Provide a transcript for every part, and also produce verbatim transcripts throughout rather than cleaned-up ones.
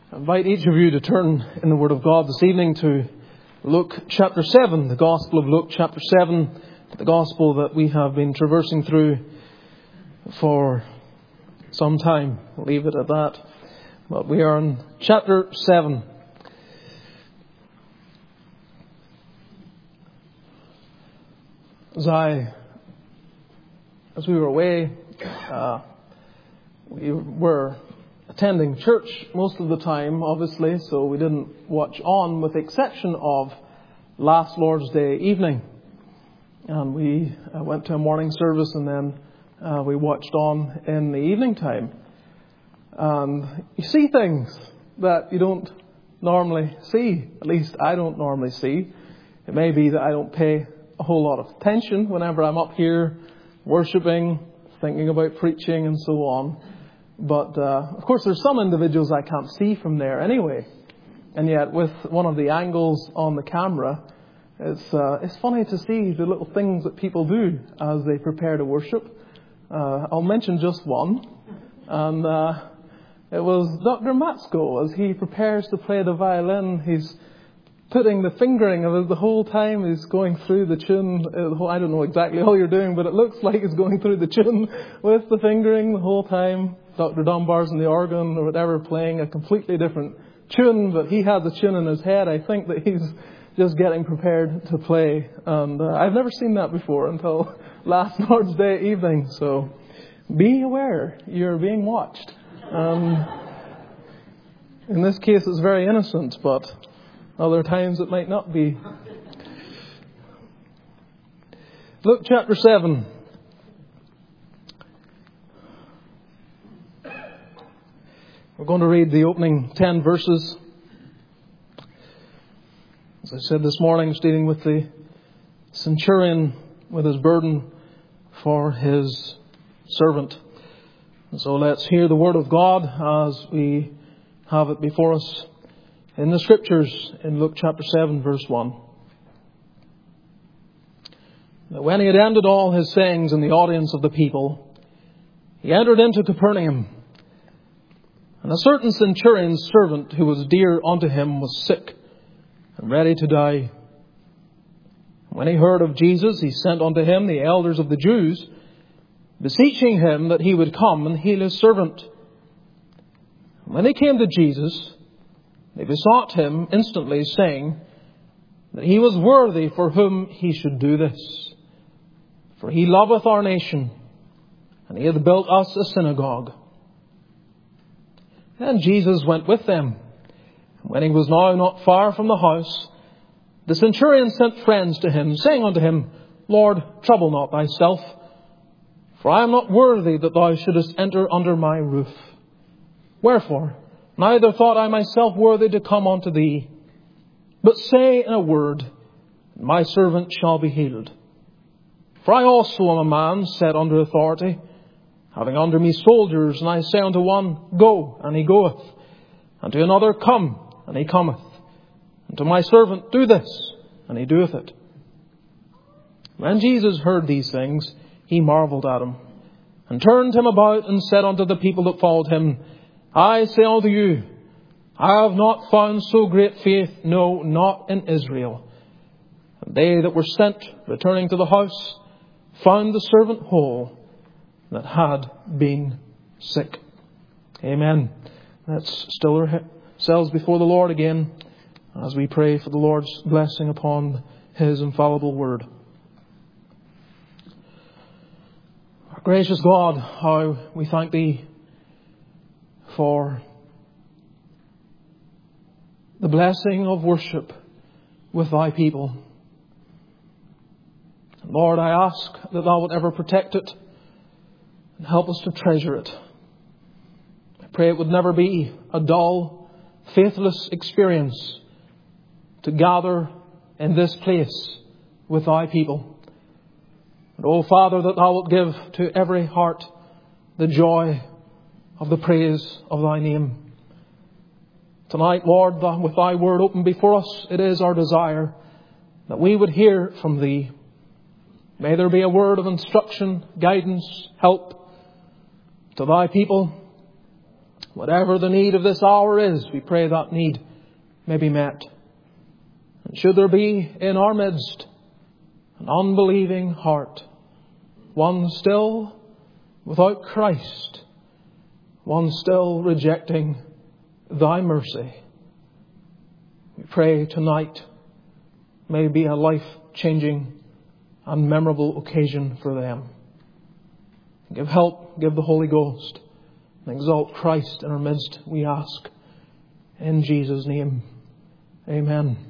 I invite each of you to turn in the Word of God this evening to Luke chapter seven, the Gospel of Luke chapter seven, the Gospel that we have been traversing through for some time. We'll leave it at that. But we are in chapter seven. As I, as we were away, uh, we were attending church most of the time, obviously, so we didn't watch on, with the exception of last Lord's Day evening. And we uh, went to a morning service, and then uh, we watched on in the evening time. And you see things that you don't normally see. At least I don't normally see. It may be that I don't pay a whole lot of attention whenever I'm up here worshipping, thinking about preaching and so on. But, uh, of course, there's some individuals I can't see from there anyway. And yet, with one of the angles on the camera, it's uh, it's funny to see the little things that people do as they prepare to worship. Uh, I'll mention just one. And uh, it was Doctor Matsko. As he prepares to play the violin, he's putting the fingering of it the whole time. He's going through the tune. I don't know exactly all you're doing, but it looks like he's going through the tune with the fingering the whole time. Doctor Dunbar's in the organ or whatever, playing a completely different tune, but he had the tune in his head. I think that he's just getting prepared to play. And uh, I've never seen that before until last Lord's Day evening. So be aware, you're being watched. Um, in this case, it's very innocent, but other times it might not be. Luke chapter seven. We're going to read the opening ten verses. As I said this morning, it's dealing with the centurion with his burden for his servant. And so let's hear the word of God as we have it before us in the Scriptures in Luke chapter seven, verse one. Now, when he had ended all his sayings in the audience of the people, he entered into Capernaum. And a certain centurion's servant who was dear unto him was sick and ready to die. When he heard of Jesus, he sent unto him the elders of the Jews, beseeching him that he would come and heal his servant. And when they came to Jesus, they besought him instantly, saying that he was worthy for whom he should do this. For he loveth our nation, and he hath built us a synagogue. And Jesus went with them. When he was now not far from the house, the centurion sent friends to him, saying unto him, Lord, trouble not thyself, for I am not worthy that thou shouldest enter under my roof. Wherefore, neither thought I myself worthy to come unto thee, but say in a word, and my servant shall be healed. For I also am a man set under authority, having under me soldiers, and I say unto one, Go, and he goeth, and to another, Come, and he cometh, and to my servant, Do this, and he doeth it. When Jesus heard these things, he marvelled at him, and turned him about, and said unto the people that followed him, I say unto you, I have not found so great faith, no, not in Israel. And they that were sent, returning to the house, found the servant whole, that had been sick. Amen. Let's still ourselves before the Lord again as we pray for the Lord's blessing upon His infallible word. Our gracious God, how we thank Thee for the blessing of worship with Thy people. Lord, I ask that Thou wilt ever protect it and help us to treasure it. I pray it would never be a dull, faithless experience to gather in this place with Thy people. And, oh Father, that Thou wilt give to every heart the joy of the praise of Thy name. Tonight, Lord, with Thy word open before us, it is our desire that we would hear from Thee. May there be a word of instruction, guidance, help to Thy people. Whatever the need of this hour is, we pray that need may be met. And should there be in our midst an unbelieving heart, one still without Christ, one still rejecting Thy mercy, we pray tonight may be a life-changing and memorable occasion for them. Give help, give the Holy Ghost, and exalt Christ in our midst, we ask. In Jesus' name, amen.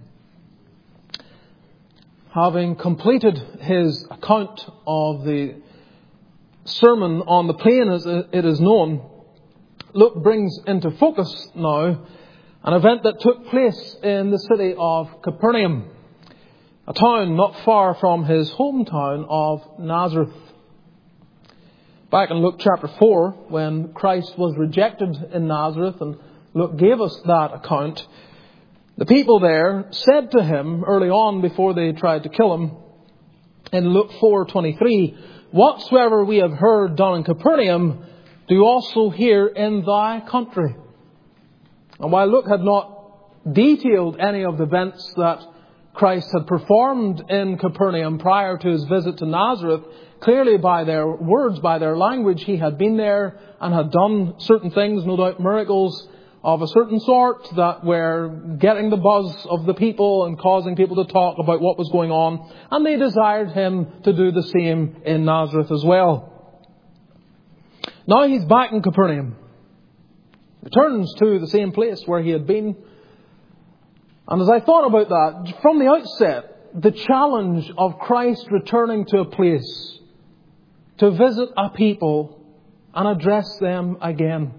Having completed his account of the Sermon on the Plain as it is known, Luke brings into focus now an event that took place in the city of Capernaum, a town not far from his hometown of Nazareth. Back in Luke chapter four, when Christ was rejected in Nazareth, and Luke gave us that account, the people there said to him early on before they tried to kill him, in Luke four twenty-three, "Whatsoever we have heard done in Capernaum, do also here in thy country." And while Luke had not detailed any of the events that Christ had performed in Capernaum prior to his visit to Nazareth, clearly by their words, by their language, he had been there and had done certain things, no doubt miracles of a certain sort that were getting the buzz of the people and causing people to talk about what was going on. And they desired him to do the same in Nazareth as well. Now he's back in Capernaum. Returns to the same place where he had been. And as I thought about that, from the outset, the challenge of Christ returning to a place to visit a people and address them again.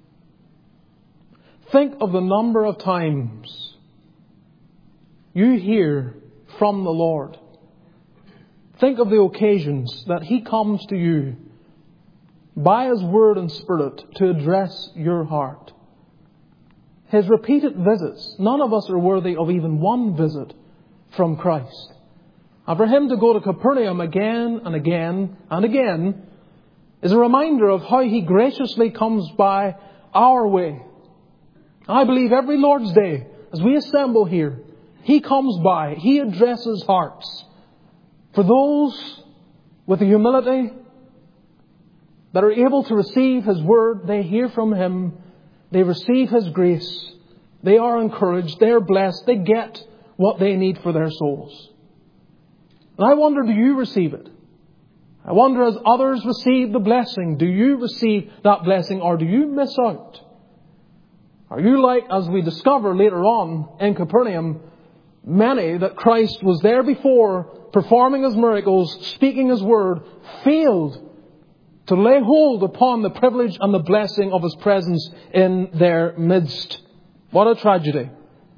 Think of the number of times you hear from the Lord. Think of the occasions that He comes to you by His Word and Spirit to address your heart. His repeated visits, none of us are worthy of even one visit from Christ. And for Him to go to Capernaum again and again and again is a reminder of how He graciously comes by our way. I believe every Lord's Day, as we assemble here, He comes by, He addresses hearts. For those with the humility that are able to receive His Word, they hear from Him, they receive His grace, they are encouraged, they are blessed, they get what they need for their souls. And I wonder, do you receive it? I wonder, as others receive the blessing, do you receive that blessing, or do you miss out? Are you like, as we discover later on in Capernaum, many that Christ was there before, performing His miracles, speaking His Word, failed to lay hold upon the privilege and the blessing of His presence in their midst? What a tragedy.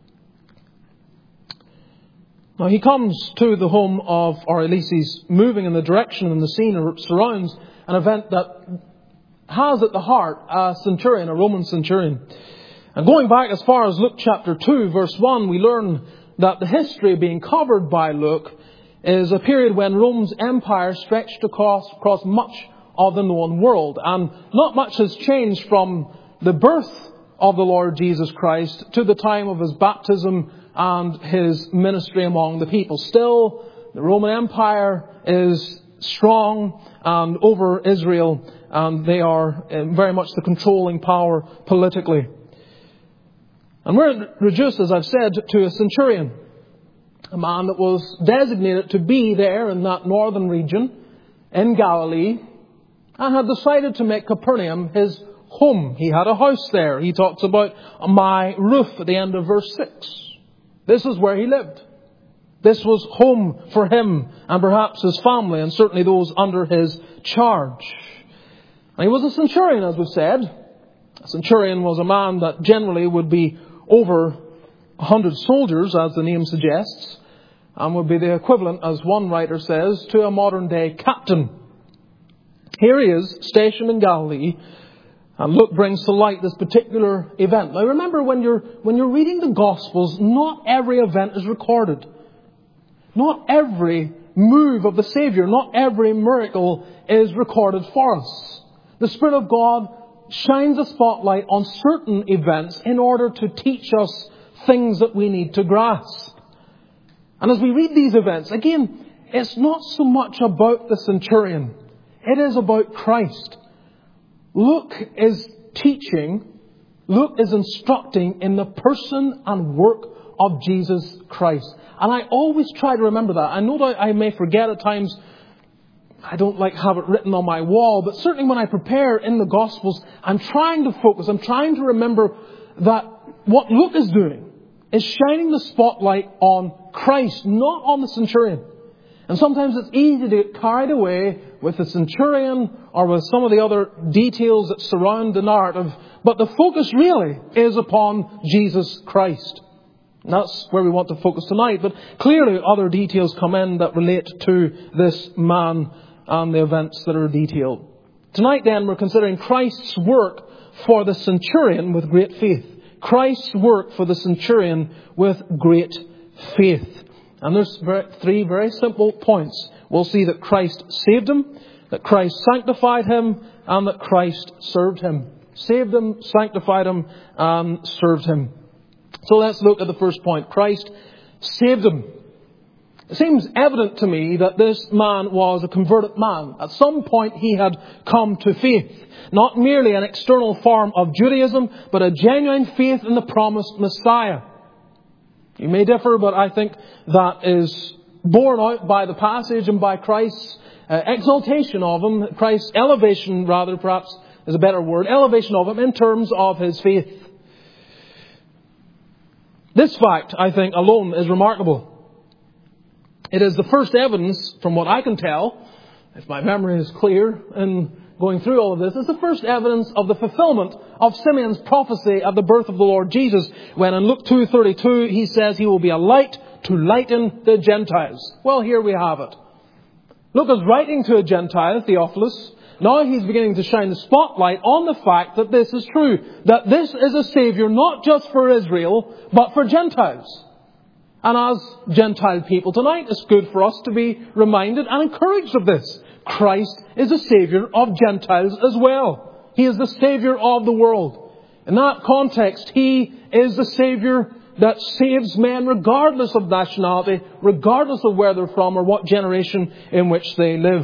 Now He comes to the home of, or at least He's moving in the direction and the scene that surrounds an event that has at the heart a centurion, a Roman centurion. And going back as far as Luke chapter two, verse one, we learn that the history being covered by Luke is a period when Rome's empire stretched across, across much of the known world. And not much has changed from the birth of the Lord Jesus Christ to the time of His baptism and His ministry among the people. Still, the Roman Empire is strong and over Israel, and they are very much the controlling power politically. And we're reduced, as I've said, to a centurion, a man that was designated to be there in that northern region in Galilee, and had decided to make Capernaum his home. He had a house there. He talks about my roof at the end of verse six. This is where he lived. This was home for him and perhaps his family, and certainly those under his charge. And he was a centurion, as we've said. A centurion was a man that generally would be over a hundred soldiers, as the name suggests, and would be the equivalent, as one writer says, to a modern day captain. Here he is, stationed in Galilee, and Luke brings to light this particular event. Now remember, when you're, when you're reading the Gospels, not every event is recorded. Not every move of the Saviour, not every miracle is recorded for us. The Spirit of God shines a spotlight on certain events in order to teach us things that we need to grasp. And as we read these events, again, it's not so much about the centurion. It is about Christ. Luke is teaching, Luke is instructing in the person and work of Jesus Christ. And I always try to remember that. I know that I may forget at times. I don't like have it written on my wall, but certainly when I prepare in the Gospels, I'm trying to focus, I'm trying to remember that what Luke is doing is shining the spotlight on Christ, not on the centurion. And sometimes it's easy to get carried away with the centurion or with some of the other details that surround the narrative. But the focus really is upon Jesus Christ. And that's where we want to focus tonight. But clearly other details come in that relate to this man and the events that are detailed. Tonight then we're considering Christ's work for the centurion with great faith. Christ's work for the centurion with great faith. And there's three very simple points. We'll see that Christ saved him, that Christ sanctified him, and that Christ served him. Saved him, sanctified him, and served him. So let's look at the first point. Christ saved him. It seems evident to me that this man was a converted man. At some point he had come to faith. Not merely an external form of Judaism, but a genuine faith in the promised Messiah. You may differ, but I think that is borne out by the passage and by Christ's uh, exaltation of him. Christ's elevation, rather, perhaps is a better word. Elevation of him in terms of his faith. This fact, I think, alone is remarkable. It is the first evidence, from what I can tell, if my memory is clear in going through all of this, it's the first evidence of the fulfillment of Simeon's prophecy at the birth of the Lord Jesus, when in Luke two thirty-two he says he will be a light to lighten the Gentiles. Well, here we have it. Luke is writing to a Gentile, Theophilus. Now he's beginning to shine the spotlight on the fact that this is true. That this is a Saviour not just for Israel, but for Gentiles. And as Gentile people tonight, it's good for us to be reminded and encouraged of this. Christ is a Saviour of Gentiles as well. He is the Saviour of the world. In that context, He is the Saviour that saves men regardless of nationality, regardless of where they're from or what generation in which they live.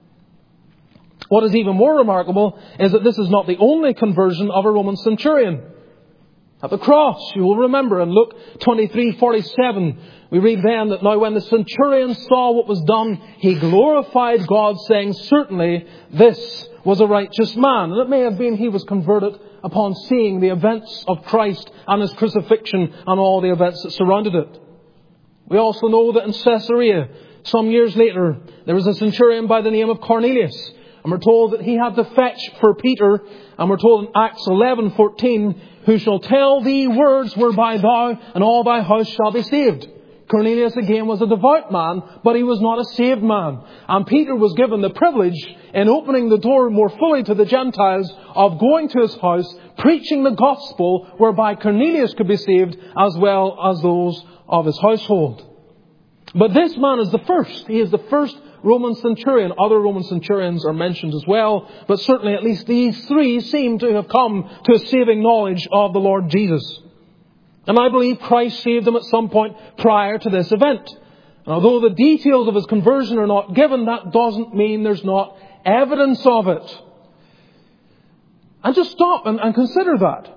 What is even more remarkable is that this is not the only conversion of a Roman centurion. At the cross, you will remember in Luke twenty-three forty-seven, we read then that now when the centurion saw what was done, he glorified God, saying, certainly this was a righteous man. And it may have been he was converted upon seeing the events of Christ and His crucifixion and all the events that surrounded it. We also know that in Caesarea, some years later, there was a centurion by the name of Cornelius. And we're told that he had to fetch for Peter, and we're told in Acts eleven fourteen, who shall tell thee words whereby thou and all thy house shall be saved. Cornelius again was a devout man, but he was not a saved man. And Peter was given the privilege, in opening the door more fully to the Gentiles, of going to his house, preaching the gospel, whereby Cornelius could be saved as well as those of his household. But this man is the first. He is the first Roman centurion. Other Roman centurions are mentioned as well, but certainly at least these three seem to have come to a saving knowledge of the Lord Jesus. And I believe Christ saved them at some point prior to this event. And although the details of his conversion are not given, that doesn't mean there's not evidence of it. And just stop and, and consider that.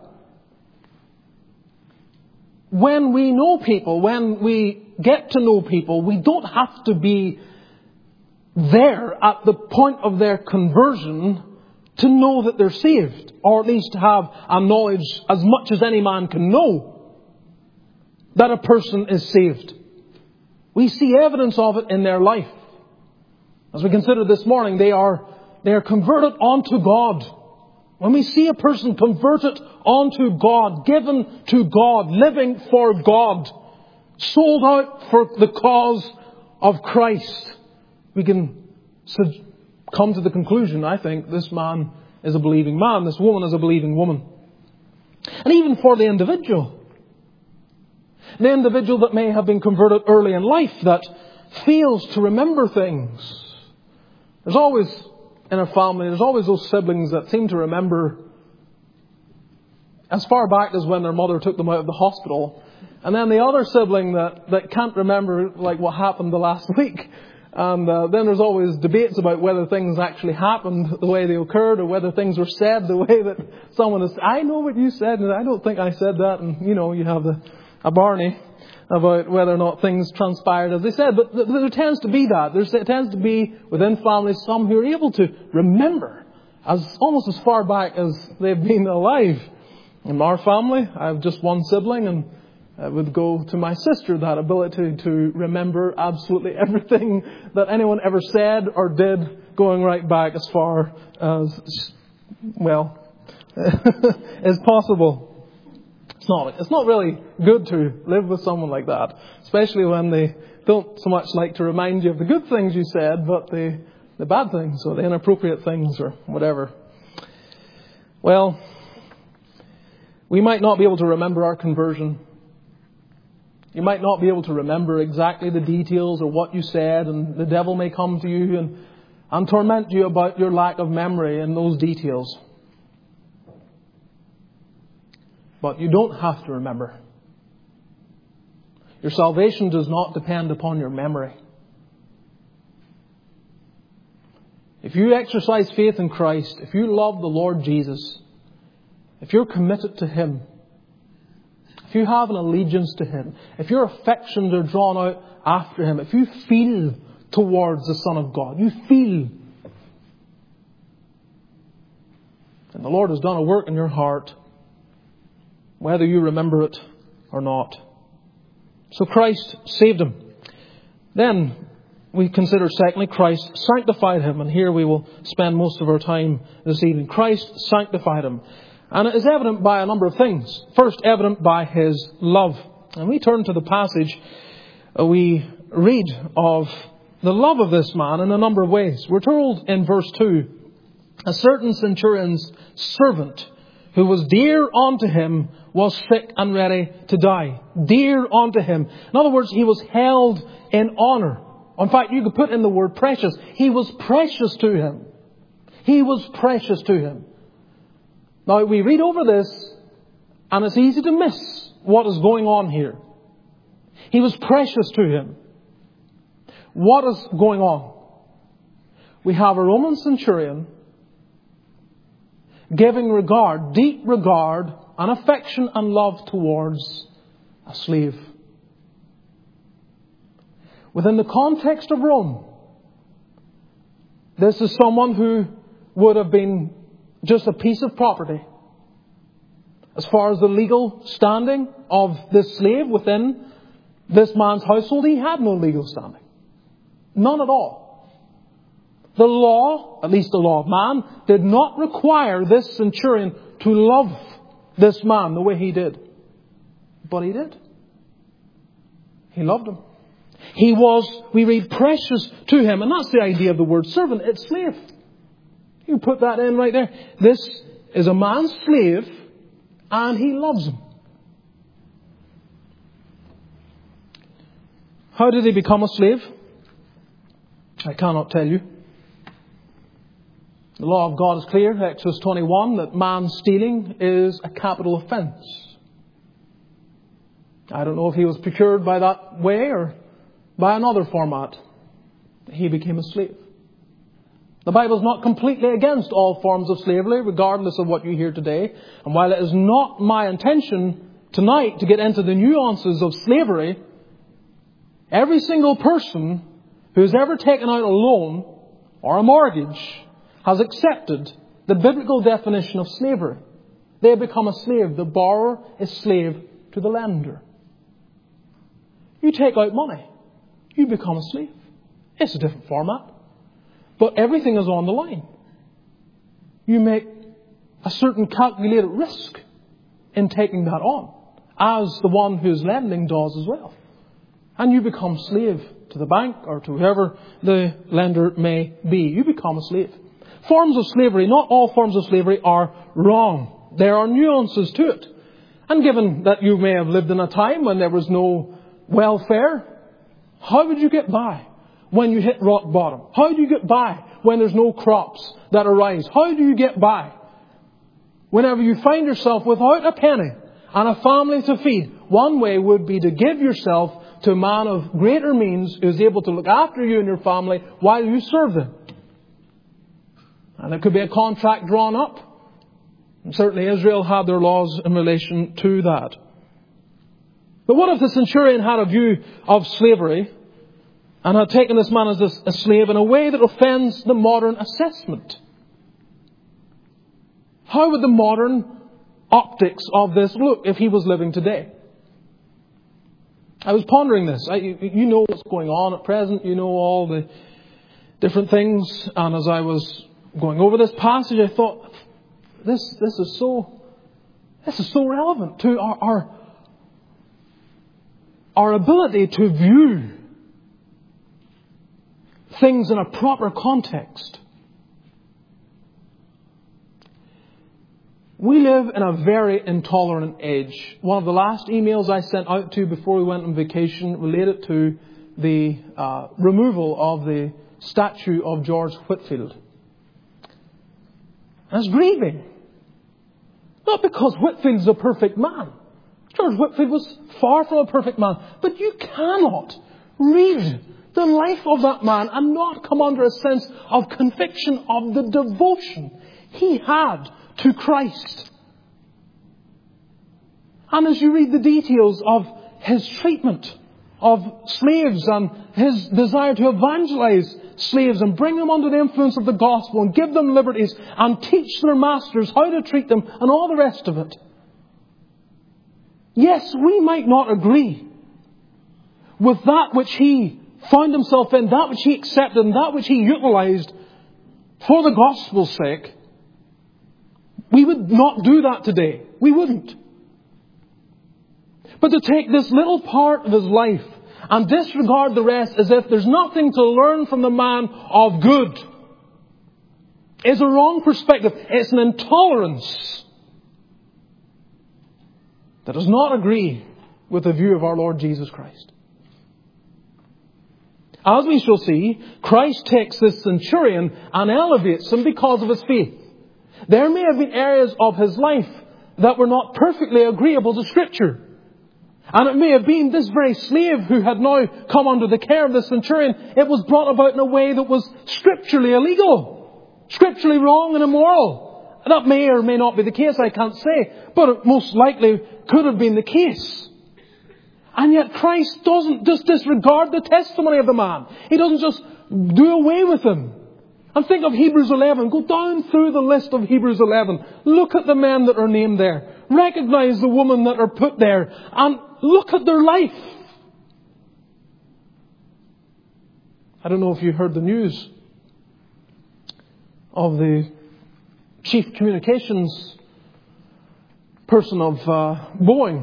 When we know people, when we get to know people, we don't have to be there at the point of their conversion to know that they're saved, or at least to have a knowledge as much as any man can know that a person is saved. We see evidence of it in their life. As we considered this morning, they are, they are converted unto God. When we see a person converted unto God, given to God, living for God, sold out for the cause of Christ, we can come to the conclusion, I think, this man is a believing man, this woman is a believing woman. And even for the individual, the individual that may have been converted early in life, that fails to remember things. There's always, in a family, there's always those siblings that seem to remember as far back as when their mother took them out of the hospital. And then the other sibling that, that can't remember like what happened the last week. And uh, then there's always debates about whether things actually happened the way they occurred or whether things were said the way that someone is. I know what you said and I don't think I said that. And, you know, you have the, a Barney about whether or not things transpired as they said. But there tends to be that. There tends to be within families some who are able to remember as almost as far back as they've been alive. In our family, I have just one sibling, and it would go to my sister, that ability to remember absolutely everything that anyone ever said or did, going right back as far as, well, as possible. It's not, it's not really good to live with someone like that, especially when they don't so much like to remind you of the good things you said, but the, the bad things or the inappropriate things or whatever. Well, we might not be able to remember our conversion. You might not be able to remember exactly the details or what you said, and the devil may come to you and, and torment you about your lack of memory in those details. But you don't have to remember. Your salvation does not depend upon your memory. If you exercise faith in Christ, if you love the Lord Jesus, if you're committed to Him, if you have an allegiance to Him, if your affections are drawn out after Him, if you feel towards the Son of God, you feel, and the Lord has done a work in your heart, whether you remember it or not. So Christ saved him. Then we consider secondly, Christ sanctified him. And here we will spend most of our time this evening. Christ sanctified him. And it is evident by a number of things. First, evident by His love. And we turn to the passage, we read of the love of this man in a number of ways. We're told in verse two, a certain centurion's servant who was dear unto him was sick and ready to die. Dear unto him. In other words, he was held in honour. In fact, you could put in the word precious. He was precious to him. He was precious to him. Now, we read over this, and it's easy to miss what is going on here. He was precious to him. What is going on? We have a Roman centurion giving regard, deep regard, and affection and love towards a slave. Within the context of Rome, this is someone who would have been just a piece of property. As far as the legal standing of this slave within this man's household, he had no legal standing. None at all. The law, at least the law of man, did not require this centurion to love this man the way he did. But he did. He loved him. He was, we read, precious to him. And that's the idea of the word servant. It's slave. You put that in right there. This is a man's slave and he loves him. How did he become a slave? I cannot tell you. The law of God is clear, Exodus twenty-one, that man stealing is a capital offence. I don't know if he was procured by that way or by another format. He became a slave. The Bible is not completely against all forms of slavery, regardless of what you hear today. And while it is not my intention tonight to get into the nuances of slavery, every single person who has ever taken out a loan or a mortgage has accepted the biblical definition of slavery. They have become a slave. The borrower is slave to the lender. You take out money, you become a slave. It's a different format. But everything is on the line. You make a certain calculated risk in taking that on, as the one who's lending does as well. And you become slave to the bank or to whoever the lender may be. You become a slave. Forms of slavery, not all forms of slavery are wrong. There are nuances to it. And given that you may have lived in a time when there was no welfare, how would you get by when you hit rock bottom? How do you get by when there's no crops that arise? How do you get by? whenever you find yourself without a penny and a family to feed, one way would be to give yourself to a man of greater means who is able to look after you and your family while you serve them. And it could be a contract drawn up. And certainly Israel had their laws in relation to that. But what if the centurion had a view of slavery and had taken this man as a, a slave in a way that offends the modern assessment? How would the modern optics of this look if he was living today? I was pondering this. I, you, you know what's going on at present. You know all the different things. And as I was going over this passage, I thought, this this is so this is so relevant to our our, our ability to view things in a proper context. We live in a very intolerant age. One of the last emails I sent out to you before we went on vacation related to the uh, removal of the statue of George Whitefield. And it's grieving. Not because Whitefield's a perfect man. George Whitefield was far from a perfect man. But you cannot read the life of that man and not come under a sense of conviction of the devotion he had to Christ. And as you read the details of his treatment of slaves and his desire to evangelize slaves and bring them under the influence of the gospel and give them liberties and teach their masters how to treat them and all the rest of it. Yes, we might not agree with that which he found himself in, that which he accepted and that which he utilized for the gospel's sake. We would not do that today. We wouldn't. But to take this little part of his life and disregard the rest as if there's nothing to learn from the man of good is a wrong perspective. It's an intolerance that does not agree with the view of our Lord Jesus Christ. As we shall see, Christ takes this centurion and elevates him because of his faith. There may have been areas of his life that were not perfectly agreeable to Scripture. And it may have been this very slave who had now come under the care of the centurion. It was brought about in a way that was scripturally illegal, scripturally wrong and immoral. That may or may not be the case, I can't say. But it most likely could have been the case. And yet Christ doesn't just disregard the testimony of the man. He doesn't just do away with him. And think of Hebrews eleven. Go down through the list of Hebrews eleven. Look at the men that are named there. Recognize the women that are put there. And look at their life. I don't know if you heard the news of the chief communications person of uh, Boeing.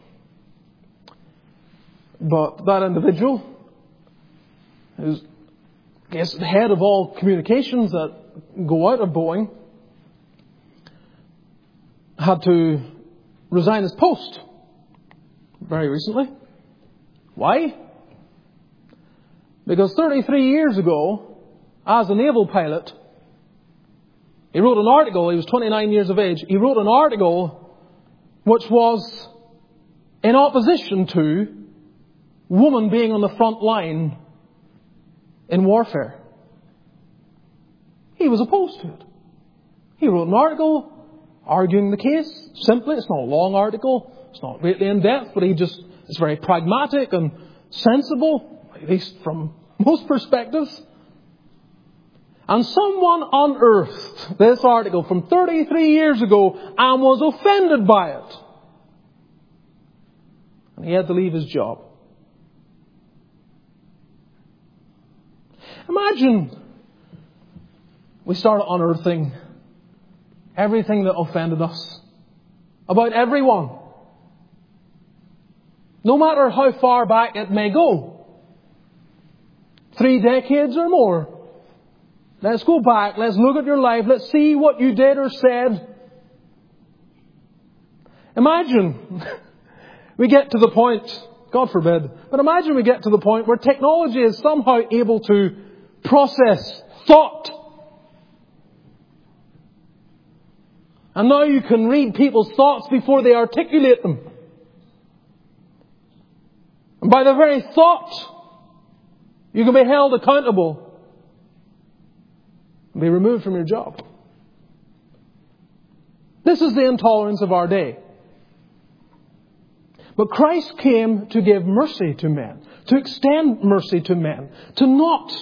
But that individual is, I guess, the head of all communications that go out of Boeing, had to resign his post very recently. Why? Because thirty-three years ago, as a naval pilot, he wrote an article. He was twenty-nine years of age. He wrote an article which was in opposition to woman being on the front line in warfare. He was opposed to it. He wrote an article arguing the case. Simply, it's not a long article. It's not greatly in depth, but he just is very pragmatic and sensible, at least from most perspectives. And someone unearthed this article from thirty-three years ago and was offended by it. And he had to leave his job. Imagine we started unearthing everything that offended us about everyone. No matter how far back it may go. Three decades or more. Let's go back. Let's look at your life. Let's see what you did or said. Imagine we get to the point, God forbid, but imagine we get to the point where technology is somehow able to process thought. And now you can read people's thoughts before they articulate them. And by the very thought, you can be held accountable and be removed from your job. This is the intolerance of our day. But Christ came to give mercy to men, to extend mercy to men, to not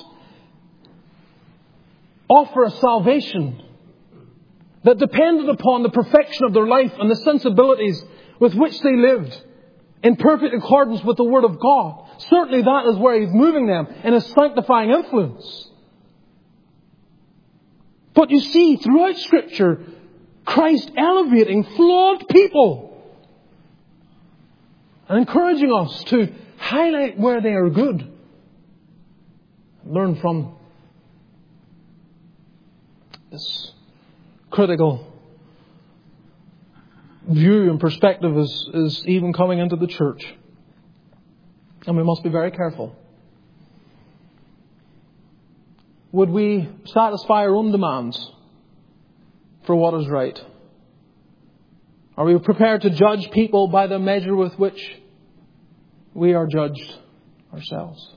offer a salvation that depended upon the perfection of their life and the sensibilities with which they lived in perfect accordance with the Word of God. Certainly that is where He's moving them in His sanctifying influence. But you see, throughout Scripture, Christ elevating flawed people and encouraging us to highlight where they are good. Learn from this critical view and perspective is, is even coming into the church. And we must be very careful. Would we satisfy our own demands for what is right? Are we prepared to judge people by the measure with which we are judged ourselves?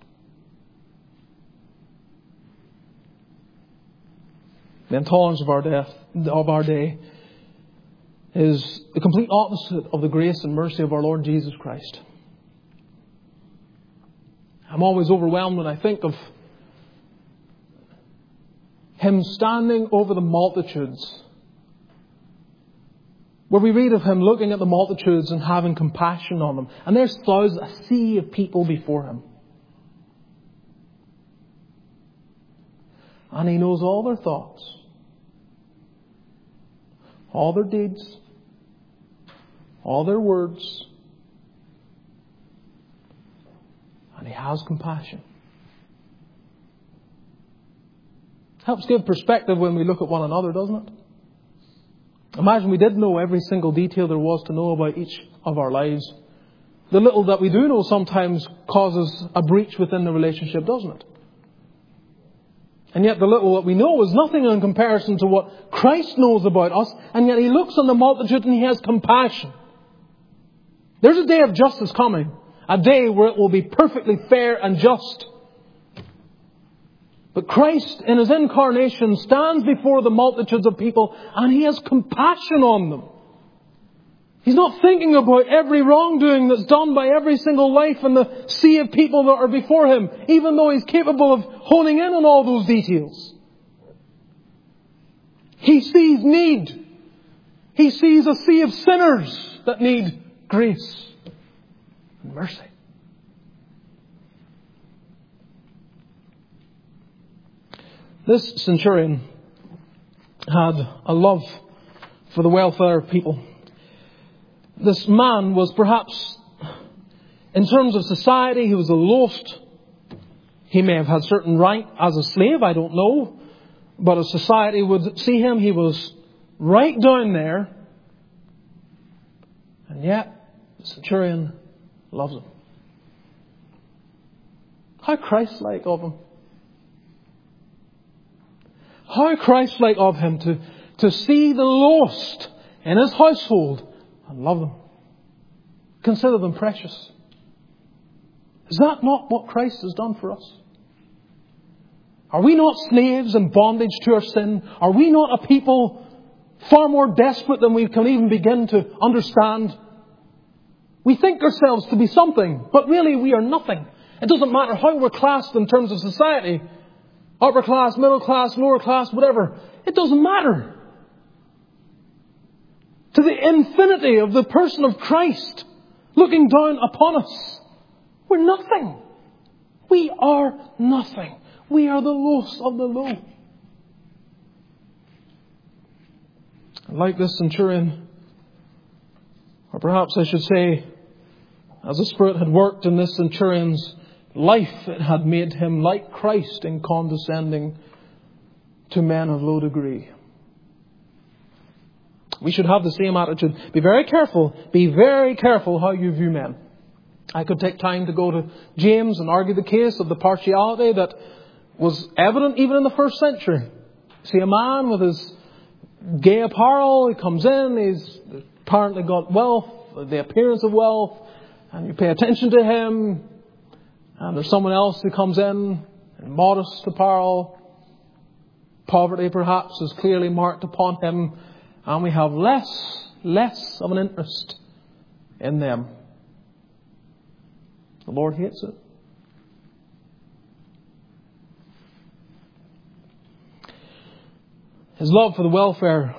The intolerance of our death, of our day, is the complete opposite of the grace and mercy of our Lord Jesus Christ. I'm always overwhelmed when I think of Him standing over the multitudes, where we read of Him looking at the multitudes and having compassion on them. And there's thousands, a sea of people before Him. And He knows all their thoughts, all their deeds, all their words. And He has compassion. Helps give perspective when we look at one another, doesn't it? Imagine we did know every single detail there was to know about each of our lives. The little that we do know sometimes causes a breach within the relationship, doesn't it? And yet the little that we know is nothing in comparison to what Christ knows about us. And yet He looks on the multitude and He has compassion. There's a day of justice coming. A day where it will be perfectly fair and just. But Christ in His incarnation stands before the multitudes of people and He has compassion on them. He's not thinking about every wrongdoing that's done by every single life in the sea of people that are before Him, even though He's capable of honing in on all those details. He sees need. He sees a sea of sinners that need grace and mercy. This centurion had a love for the welfare of people. This man was perhaps, in terms of society, he was the lowest. He may have had certain rank as a slave, I don't know. But as society would see him, he was right down there. And yet, the centurion loves him. How Christ-like of him. How Christ-like of him to, to see the lost in his household and love them. Consider them precious. Is that not what Christ has done for us? Are we not slaves in bondage to our sin? Are we not a people far more desperate than we can even begin to understand? We think ourselves to be something, but really we are nothing. It doesn't matter how we're classed in terms of society. Upper class, middle class, lower class, whatever. It doesn't matter. To the infinity of the person of Christ looking down upon us, we're nothing. We are nothing. We are the lowest of the low. Like this centurion, or perhaps I should say, as the Spirit had worked in this centurion's life, it had made him like Christ in condescending to men of low degree. We should have the same attitude. Be very careful. Be very careful how you view men. I could take time to go to James and argue the case of the partiality that was evident even in the first century. See a man with his gay apparel. He comes in, he's apparently got wealth, the appearance of wealth, and you pay attention to him. And there's someone else who comes in in modest apparel. Poverty perhaps is clearly marked upon him, and we have less, less of an interest in them. The Lord hates it. His love for the welfare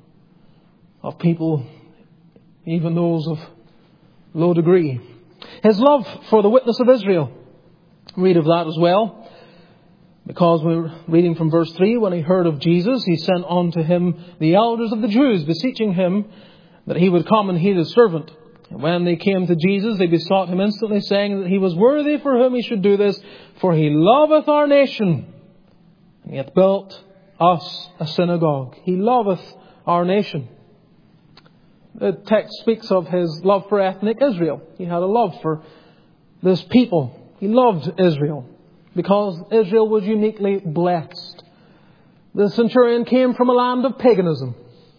of people, even those of low degree. His love for the witness of Israel. Read of that as well. Because we're reading from verse three, when he heard of Jesus, he sent unto him the elders of the Jews, beseeching him that he would come and heal his servant. And when they came to Jesus, they besought him instantly, saying that he was worthy for whom he should do this, for he loveth our nation, and he hath built us a synagogue. He loveth our nation. The text speaks of his love for ethnic Israel. He had a love for this people. He loved Israel because Israel was uniquely blessed. The centurion came from a land of paganism.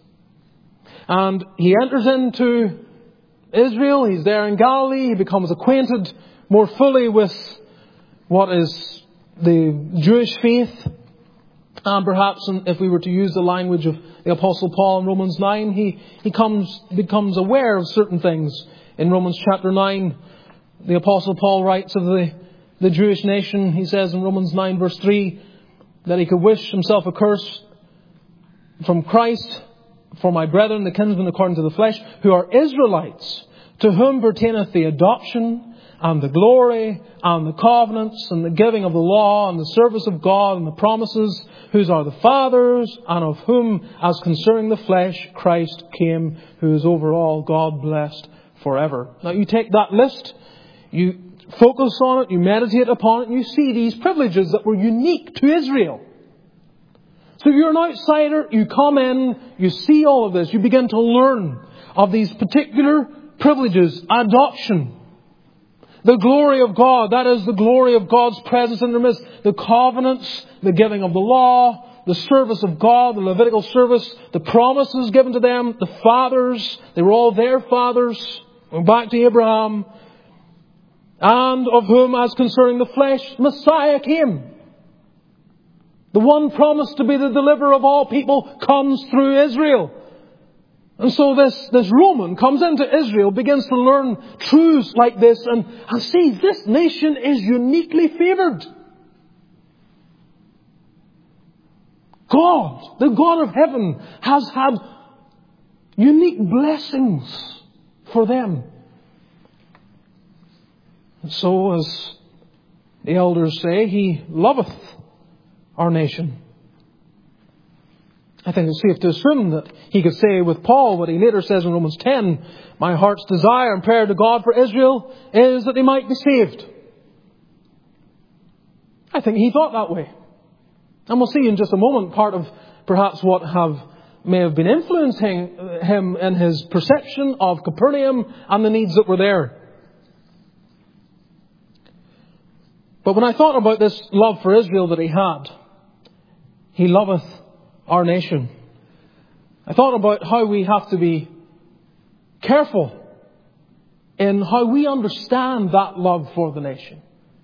And he enters into Israel. He's there in Galilee. He becomes acquainted more fully with what is the Jewish faith. And perhaps if we were to use the language of the Apostle Paul in Romans nine, he, he comes, becomes aware of certain things. In Romans chapter nine, the Apostle Paul writes of the, the Jewish nation. He says in Romans nine verse three that he could wish himself accursed from Christ, for my brethren, the kinsmen according to the flesh, who are Israelites, to whom pertaineth the adoption and the glory and the covenants and the giving of the law and the service of God and the promises, whose are the fathers, and of whom, as concerning the flesh, Christ came, who is over all, God blessed forever. Now you take that list, you focus on it, you meditate upon it, and you see these privileges that were unique to Israel. So if you're an outsider, you come in, you see all of this, you begin to learn of these particular privileges. Adoption. The glory of God, that is the glory of God's presence in their midst. The covenants, the giving of the law, the service of God, the Levitical service, the promises given to them, the fathers, they were all their fathers, going back to Abraham, and of whom, as concerning the flesh, Messiah came. The one promised to be the deliverer of all people comes through Israel. And so this, this Roman comes into Israel, begins to learn truths like this, and, and see this nation is uniquely favoured. God, the God of heaven, has had unique blessings for them. And so, as the elders say, He loveth our nation. I think it's safe to assume that he could say with Paul what he later says in Romans ten, my heart's desire and prayer to God for Israel is that they might be saved. I think he thought that way. And we'll see in just a moment part of perhaps what have may have been influencing him in his perception of Capernaum and the needs that were there. But when I thought about this love for Israel that he had, he loveth our nation, I thought about how we have to be careful in how we understand that love for the nation.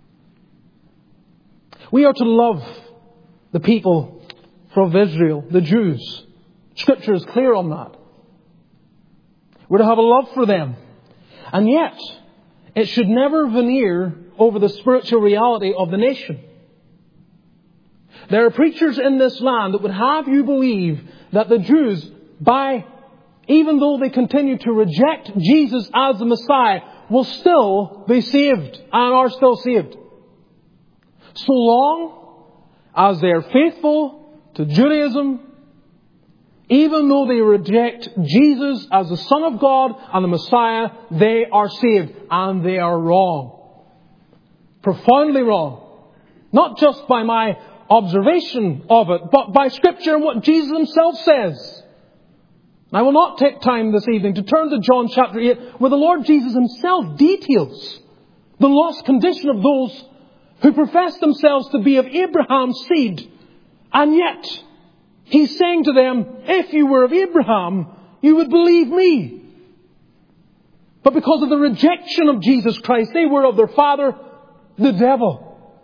We are to love the people of Israel, the Jews. Scripture is clear on that. We're to have a love for them. And yet, it should never veneer over the spiritual reality of the nation. There are preachers in this land that would have you believe that the Jews, by, even though they continue to reject Jesus as the Messiah, will still be saved and are still saved. So long as they are faithful to Judaism, even though they reject Jesus as the Son of God and the Messiah, they are saved. And they are wrong. Profoundly wrong. Not just by my observation of it, but by Scripture and what Jesus Himself says. I will not take time this evening to turn to John chapter eight, where the Lord Jesus Himself details the lost condition of those who profess themselves to be of Abraham's seed, and yet He's saying to them, if you were of Abraham, you would believe me. But because of the rejection of Jesus Christ, they were of their father, the devil.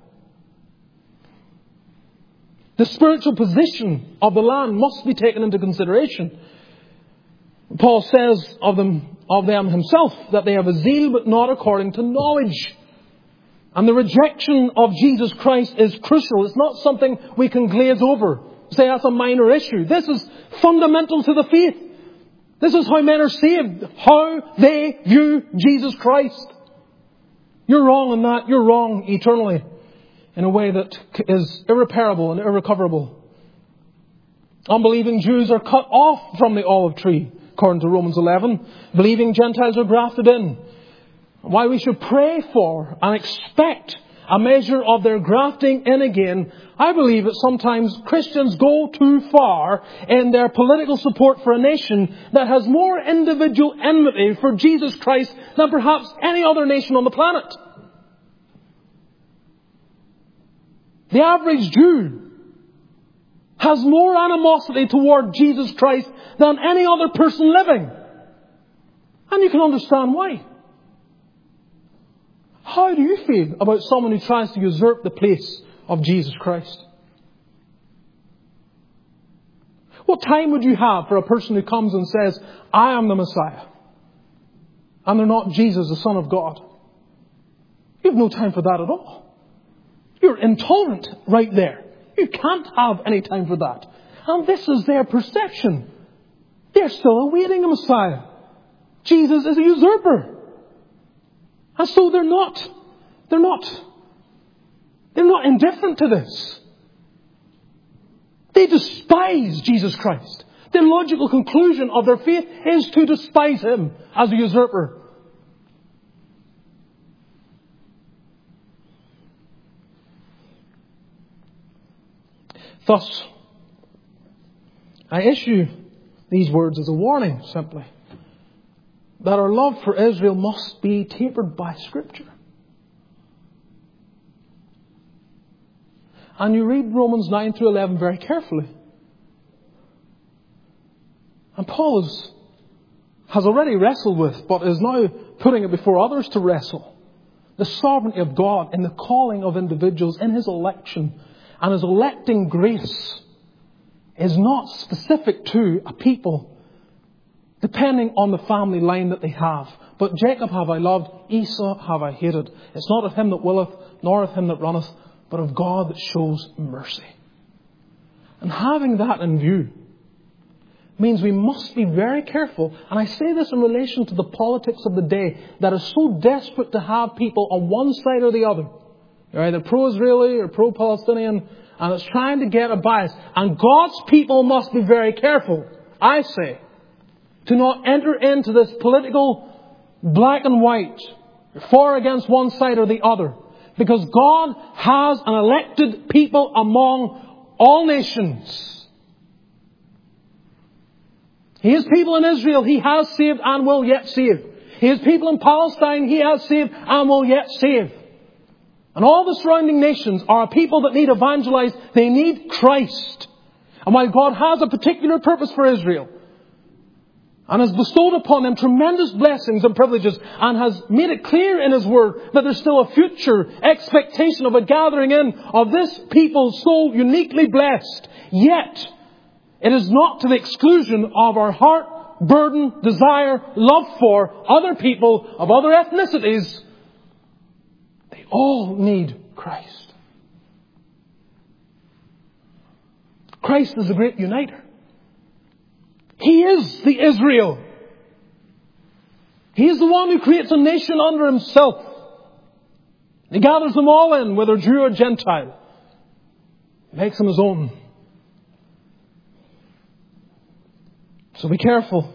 The spiritual position of the land must be taken into consideration. Paul says of them, of them himself that they have a zeal but not according to knowledge. And the rejection of Jesus Christ is crucial. It's not something we can glaze over. Say that's a minor issue. This is fundamental to the faith. This is how men are saved. How they view Jesus Christ. You're wrong in that. You're wrong eternally. In a way that is irreparable and irrecoverable. Unbelieving Jews are cut off from the olive tree, according to Romans eleven. Believing Gentiles are grafted in. Why we should pray for and expect a measure of their grafting in again. I believe that sometimes Christians go too far in their political support for a nation that has more individual enmity for Jesus Christ than perhaps any other nation on the planet. The average Jew has more animosity toward Jesus Christ than any other person living. And you can understand why. How do you feel about someone who tries to usurp the place of Jesus Christ? What time would you have for a person who comes and says, I am the Messiah, and they're not Jesus, the Son of God? You have no time for that at all. You're intolerant right there. You can't have any time for that. And this is their perception. They're still awaiting a Messiah. Jesus is a usurper. And so they're not, they're not, they're not indifferent to this. They despise Jesus Christ. The logical conclusion of their faith is to despise Him as a usurper. Thus, I issue these words as a warning, simply, that our love for Israel must be tapered by Scripture. And you read Romans nine through eleven very carefully. And Paul is, has already wrestled with, but is now putting it before others to wrestle, the sovereignty of God in the calling of individuals in His election. And His electing grace is not specific to a people depending on the family line that they have. But Jacob have I loved, Esau have I hated. It's not of him that willeth, nor of him that runneth, but of God that shows mercy. And having that in view means we must be very careful. And I say this in relation to the politics of the day that is so desperate to have people on one side or the other. You're either pro-Israeli or pro-Palestinian, and it's trying to get a bias. And God's people must be very careful, I say, to not enter into this political black and white, for or against one side or the other. Because God has an elected people among all nations. He has people in Israel He has saved and will yet save. He has people in Palestine He has saved and will yet save. And all the surrounding nations are a people that need evangelized. They need Christ. And while God has a particular purpose for Israel and has bestowed upon them tremendous blessings and privileges and has made it clear in His Word that there's still a future expectation of a gathering in of this people so uniquely blessed, yet it is not to the exclusion of our heart, burden, desire, love for other people of other ethnicities. They all need Christ. Christ is the great uniter. He is the Israel. He is the one who creates a nation under Himself. He gathers them all in, whether Jew or Gentile. Makes them His own. So be careful.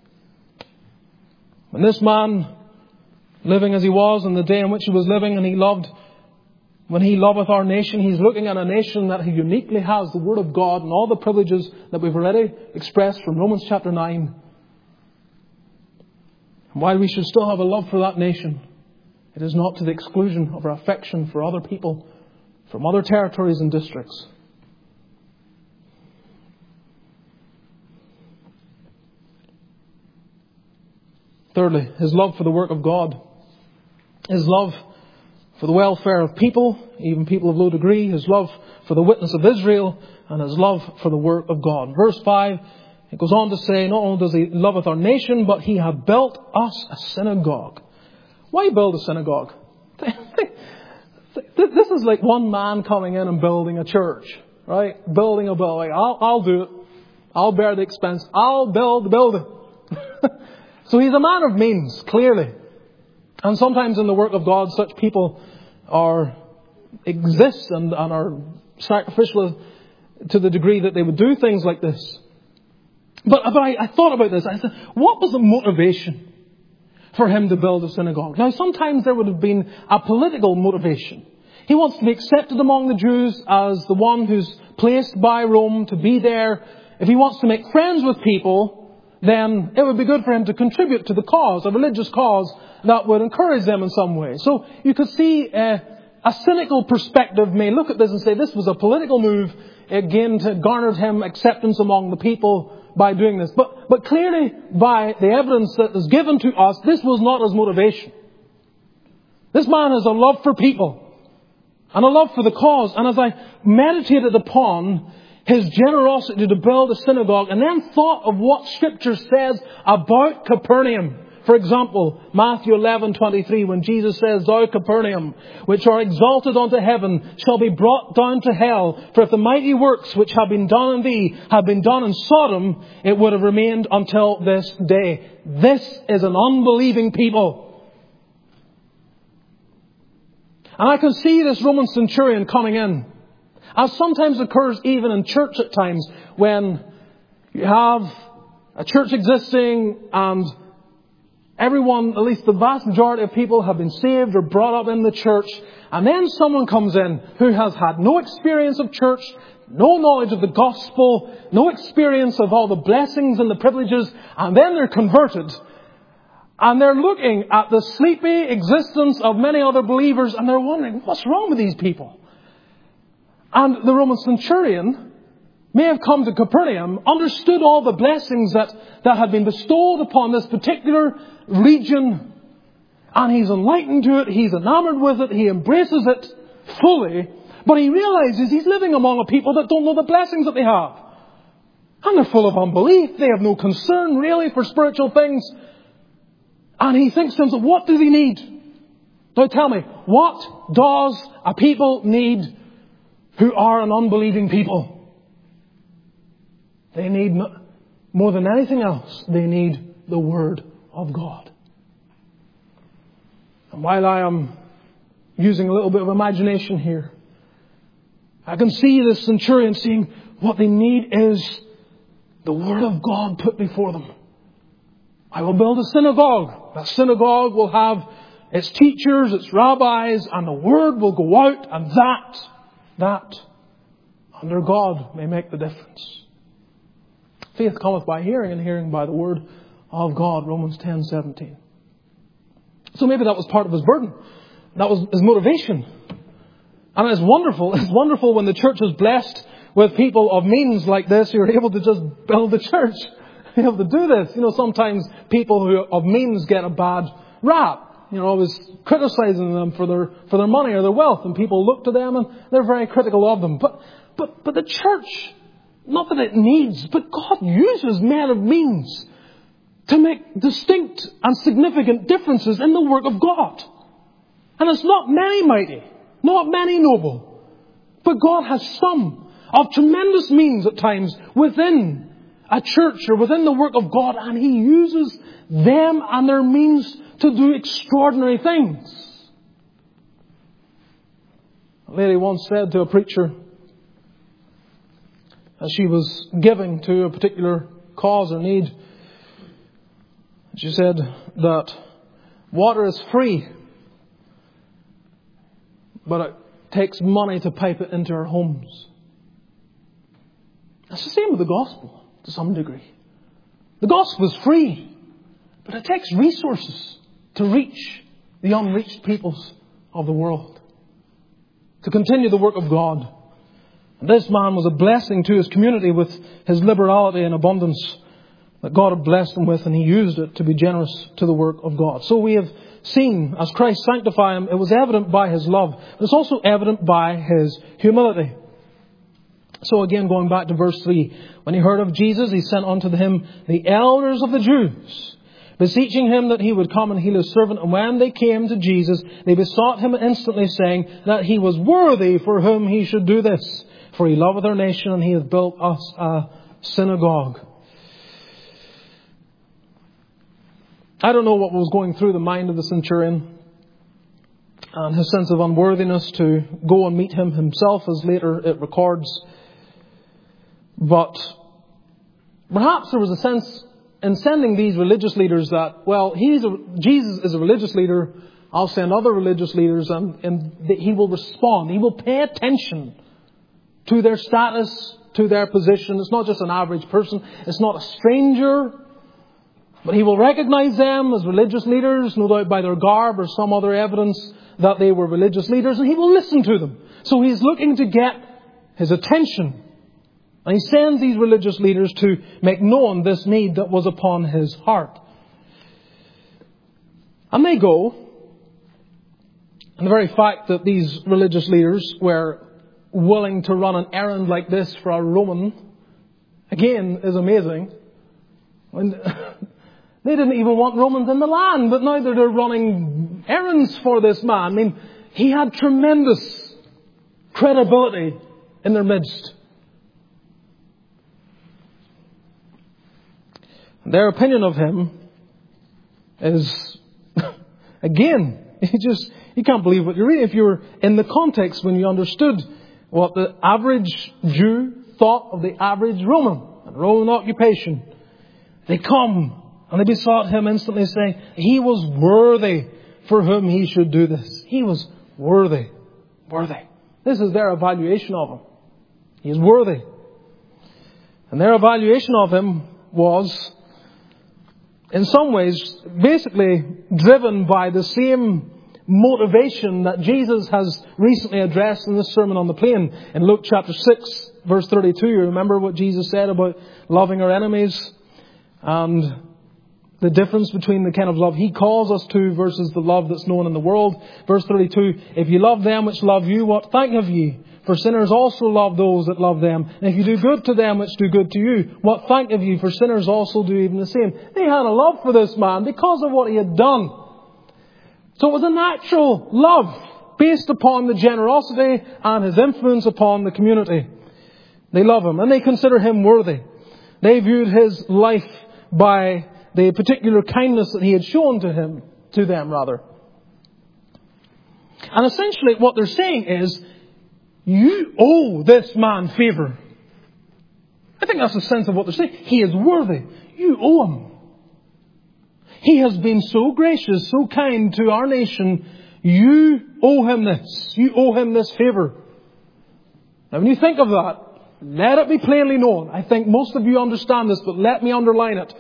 When this man, living as he was in the day in which he was living, and he loved, when he loveth our nation, he's looking at a nation that he uniquely has the Word of God and all the privileges that we've already expressed from Romans chapter nine. And while we should still have a love for that nation, it is not to the exclusion of our affection for other people from other territories and districts. Thirdly, his love for the work of God. His love for the welfare of people, even people of low degree. His love for the witness of Israel. And his love for the work of God. Verse five, it goes on to say, not only does he loveth our nation, but he hath built us a synagogue. Why build a synagogue? This is like one man coming in and building a church, right? Building a building. I'll, I'll do it. I'll bear the expense. I'll build the building. So he's a man of means, clearly. And sometimes in the work of God, such people are exist and, and are sacrificial to the degree that they would do things like this. But, but I, I thought about this. I said, what was the motivation for him to build a synagogue? Now, sometimes there would have been a political motivation. He wants to be accepted among the Jews as the one who's placed by Rome to be there. If he wants to make friends with people, then it would be good for him to contribute to the cause, a religious cause that would encourage them in some way. So you could see uh, a cynical perspective may look at this and say this was a political move, again, to garner him acceptance among the people by doing this. But, but clearly, by the evidence that is given to us, this was not his motivation. This man has a love for people and a love for the cause. And as I meditated upon his generosity to build a synagogue and then thought of what Scripture says about Capernaum. For example, Matthew eleven twenty-three, when Jesus says, Thou Capernaum, which are exalted unto heaven, shall be brought down to hell. For if the mighty works which have been done in thee had been done in Sodom, it would have remained until this day. This is an unbelieving people. And I can see this Roman centurion coming in, as sometimes occurs even in church at times, when you have a church existing and everyone, at least the vast majority of people, have been saved or brought up in the church. And then someone comes in who has had no experience of church, no knowledge of the gospel, no experience of all the blessings and the privileges. And then they're converted. And they're looking at the sleepy existence of many other believers. And they're wondering, what's wrong with these people? And the Roman centurion may have come to Capernaum, understood all the blessings that, that had been bestowed upon this particular region, and he's enlightened to it, he's enamored with it, he embraces it fully, but he realizes he's living among a people that don't know the blessings that they have. And they're full of unbelief, they have no concern really for spiritual things. And he thinks to himself, what do they need? Now tell me, what does a people need who are an unbelieving people? They need, more than anything else, they need the Word of God. And while I am using a little bit of imagination here, I can see this centurion seeing what they need is the Word of God put before them. I will build a synagogue. That synagogue will have its teachers, its rabbis, and the Word will go out, and that, that, under God, may make the difference. Faith cometh by hearing, and hearing by the word of God. Romans ten seventeen. So maybe that was part of his burden. That was his motivation. And it's wonderful. It's wonderful when the church is blessed with people of means like this who are able to just build the church. You're able to do this. You know, sometimes people who of means get a bad rap. You know, always criticizing them for their for their money or their wealth. And people look to them and they're very critical of them. But but but the church, not that it needs, but God uses men of means to make distinct and significant differences in the work of God. And it's not many mighty, not many noble, but God has some of tremendous means at times within a church or within the work of God, and He uses them and their means to do extraordinary things. A lady once said to a preacher, as she was giving to a particular cause or need, she said that water is free, but it takes money to pipe it into our homes. It's the same with the gospel to some degree. The gospel is free, but it takes resources to reach the unreached peoples of the world, to continue the work of God. And this man was a blessing to his community with his liberality and abundance that God had blessed him with, and he used it to be generous to the work of God. So we have seen, as Christ sanctified him, it was evident by his love, but it's also evident by his humility. So again, going back to verse three, when he heard of Jesus, he sent unto him the elders of the Jews, beseeching him that he would come and heal his servant. And when they came to Jesus, they besought him instantly, saying that he was worthy for whom he should do this. For he loveth our nation, and he hath built us a synagogue. I don't know what was going through the mind of the centurion and his sense of unworthiness to go and meet him himself, as later it records. But perhaps there was a sense in sending these religious leaders that, well, he's a, Jesus is a religious leader, I'll send other religious leaders, and, and he will respond. He will pay attention to their status, to their position. It's not just an average person. It's not a stranger. But he will recognize them as religious leaders, no doubt by their garb or some other evidence that they were religious leaders, and he will listen to them. So he's looking to get his attention. And he sends these religious leaders to make known this need that was upon his heart. And they go. And the very fact that these religious leaders were willing to run an errand like this for a Roman, again, is amazing. And they didn't even want Romans in the land, but now they're running errands for this man. I mean, he had tremendous credibility in their midst. Their opinion of him is, again, you just, you can't believe what you're reading. If you were in the context when you understood what the average Jew thought of the average Roman and Roman occupation, they come and they besought him instantly, saying he was worthy for whom he should do this. He was worthy. Worthy. This is their evaluation of him. He is worthy. And their evaluation of him was, in some ways, basically driven by the same motivation that Jesus has recently addressed in this Sermon on the Plain. In Luke chapter six, verse thirty-two, you remember what Jesus said about loving our enemies and the difference between the kind of love He calls us to versus the love that's known in the world. Verse thirty-two, if you love them which love you, what thank have ye? For sinners also love those that love them. And if you do good to them which do good to you, what thank have you? For sinners also do even the same. They had a love for this man because of what he had done. So it was a natural love based upon the generosity and his influence upon the community. They love him and they consider him worthy. They viewed his life by the particular kindness that he had shown to him, to them rather. And essentially what they're saying is, you owe this man favour. I think that's the sense of what they're saying. He is worthy. You owe him. He has been so gracious, so kind to our nation. You owe him this. You owe him this favour. Now when you think of that, let it be plainly known. I think most of you understand this, but let me underline it.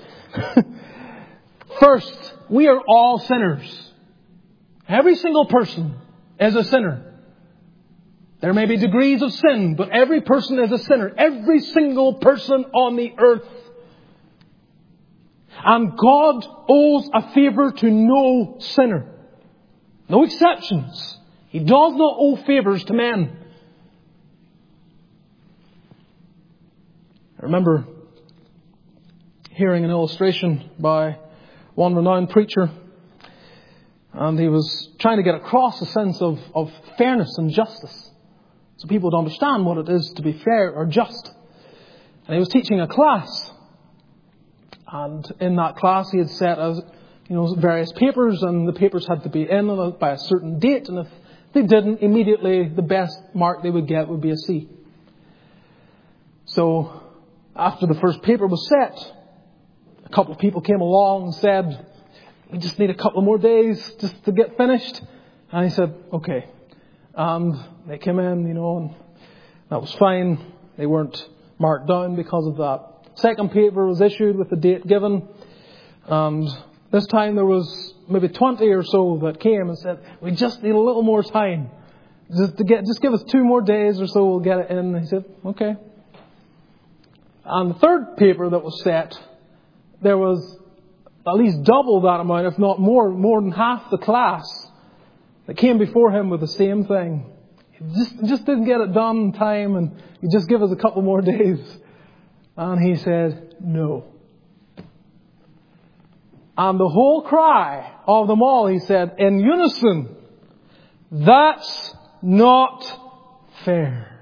First, we are all sinners. Every single person is a sinner. There may be degrees of sin, but every person is a sinner. Every single person on the earth. And God owes a favour to no sinner. No exceptions. He does not owe favours to men. I remember hearing an illustration by one renowned preacher. And he was trying to get across a sense of, of fairness and justice. So people would understand what it is to be fair or just. And he was teaching a class. And in that class he had set as, you know, various papers, and the papers had to be in by a certain date. And if they didn't, immediately the best mark they would get would be a C. So after the first paper was set, a couple of people came along and said, we just need a couple more days just to get finished. And he said, okay. And they came in, you know, and that was fine. They weren't marked down because of that. Second paper was issued with the date given. And this time there was maybe twenty or so that came and said, we just need a little more time. Just to get, just give us two more days or so, we'll get it in. And he said, okay. And the third paper that was set, there was at least double that amount, if not more, more than half the class that came before him with the same thing. He just, just didn't get it done in time, and he just give us a couple more days. And he said, no. And the whole cry of them all, he said, in unison, that's not fair.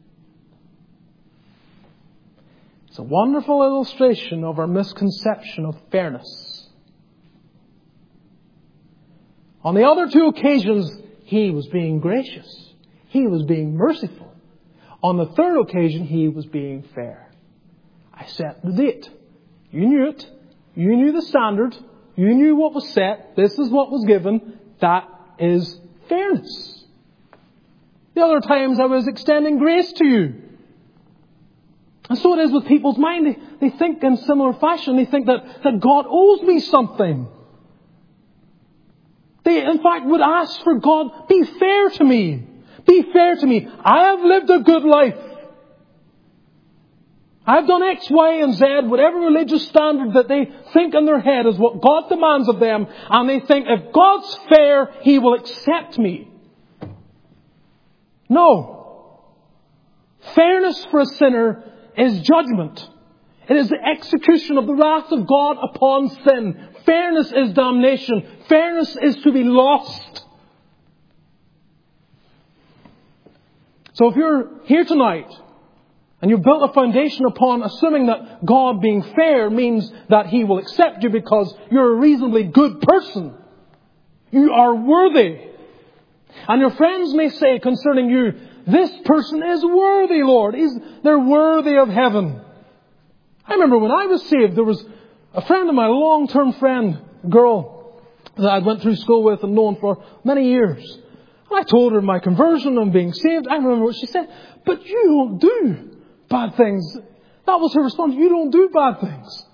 It's a wonderful illustration of our misconception of fairness. On the other two occasions, he was being gracious. He was being merciful. On the third occasion, he was being fair. I set the date. You knew it. You knew the standard. You knew what was set. This is what was given. That is fairness. The other times I was extending grace to you. And so it is with people's mind. They, they think in similar fashion. They think that, that God owes me something. They, in fact, would ask for God, be fair to me. Be fair to me. I have lived a good life. I've done X, Y, and Z, whatever religious standard that they think in their head is what God demands of them. And they think, if God's fair, He will accept me. No. Fairness for a sinner is judgment. It is the execution of the wrath of God upon sin. Fairness is damnation. Fairness is to be lost. So if you're here tonight, and you've built a foundation upon assuming that God being fair means that He will accept you because you're a reasonably good person. You are worthy. And your friends may say concerning you, this person is worthy, Lord. He's, they're worthy of heaven. I remember when I was saved, there was a friend of mine, a long-term friend, a girl that I went through school with and known for many years. And I told her my conversion and being saved. I remember what she said, but you don't do bad things. That was her response. You don't do bad things.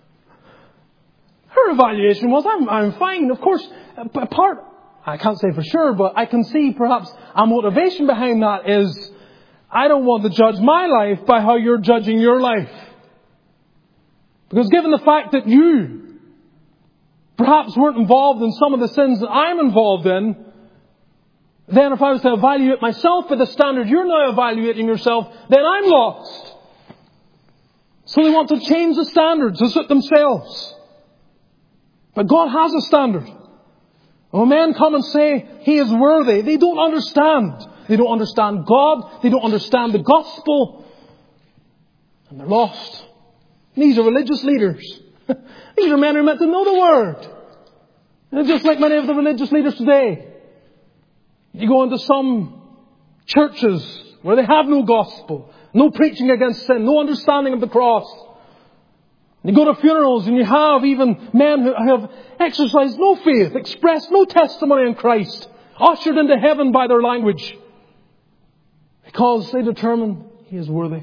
Her evaluation was, I'm, I'm fine. Of course, a part, I can't say for sure, but I can see perhaps a motivation behind that is, I don't want to judge my life by how you're judging your life. Because given the fact that you perhaps weren't involved in some of the sins that I'm involved in, then if I was to evaluate myself by the standard you're now evaluating yourself, then I'm lost. So they want to change the standard to suit themselves. But God has a standard. And when men come and say He is worthy, they don't understand. They don't understand God. They don't understand the gospel. And they're lost. These are religious leaders. These are men who are meant to know the Word. And just like many of the religious leaders today, you go into some churches where they have no gospel, no preaching against sin, no understanding of the cross. You go to funerals and you have even men who have exercised no faith, expressed no testimony in Christ, ushered into heaven by their language, because they determine He is worthy.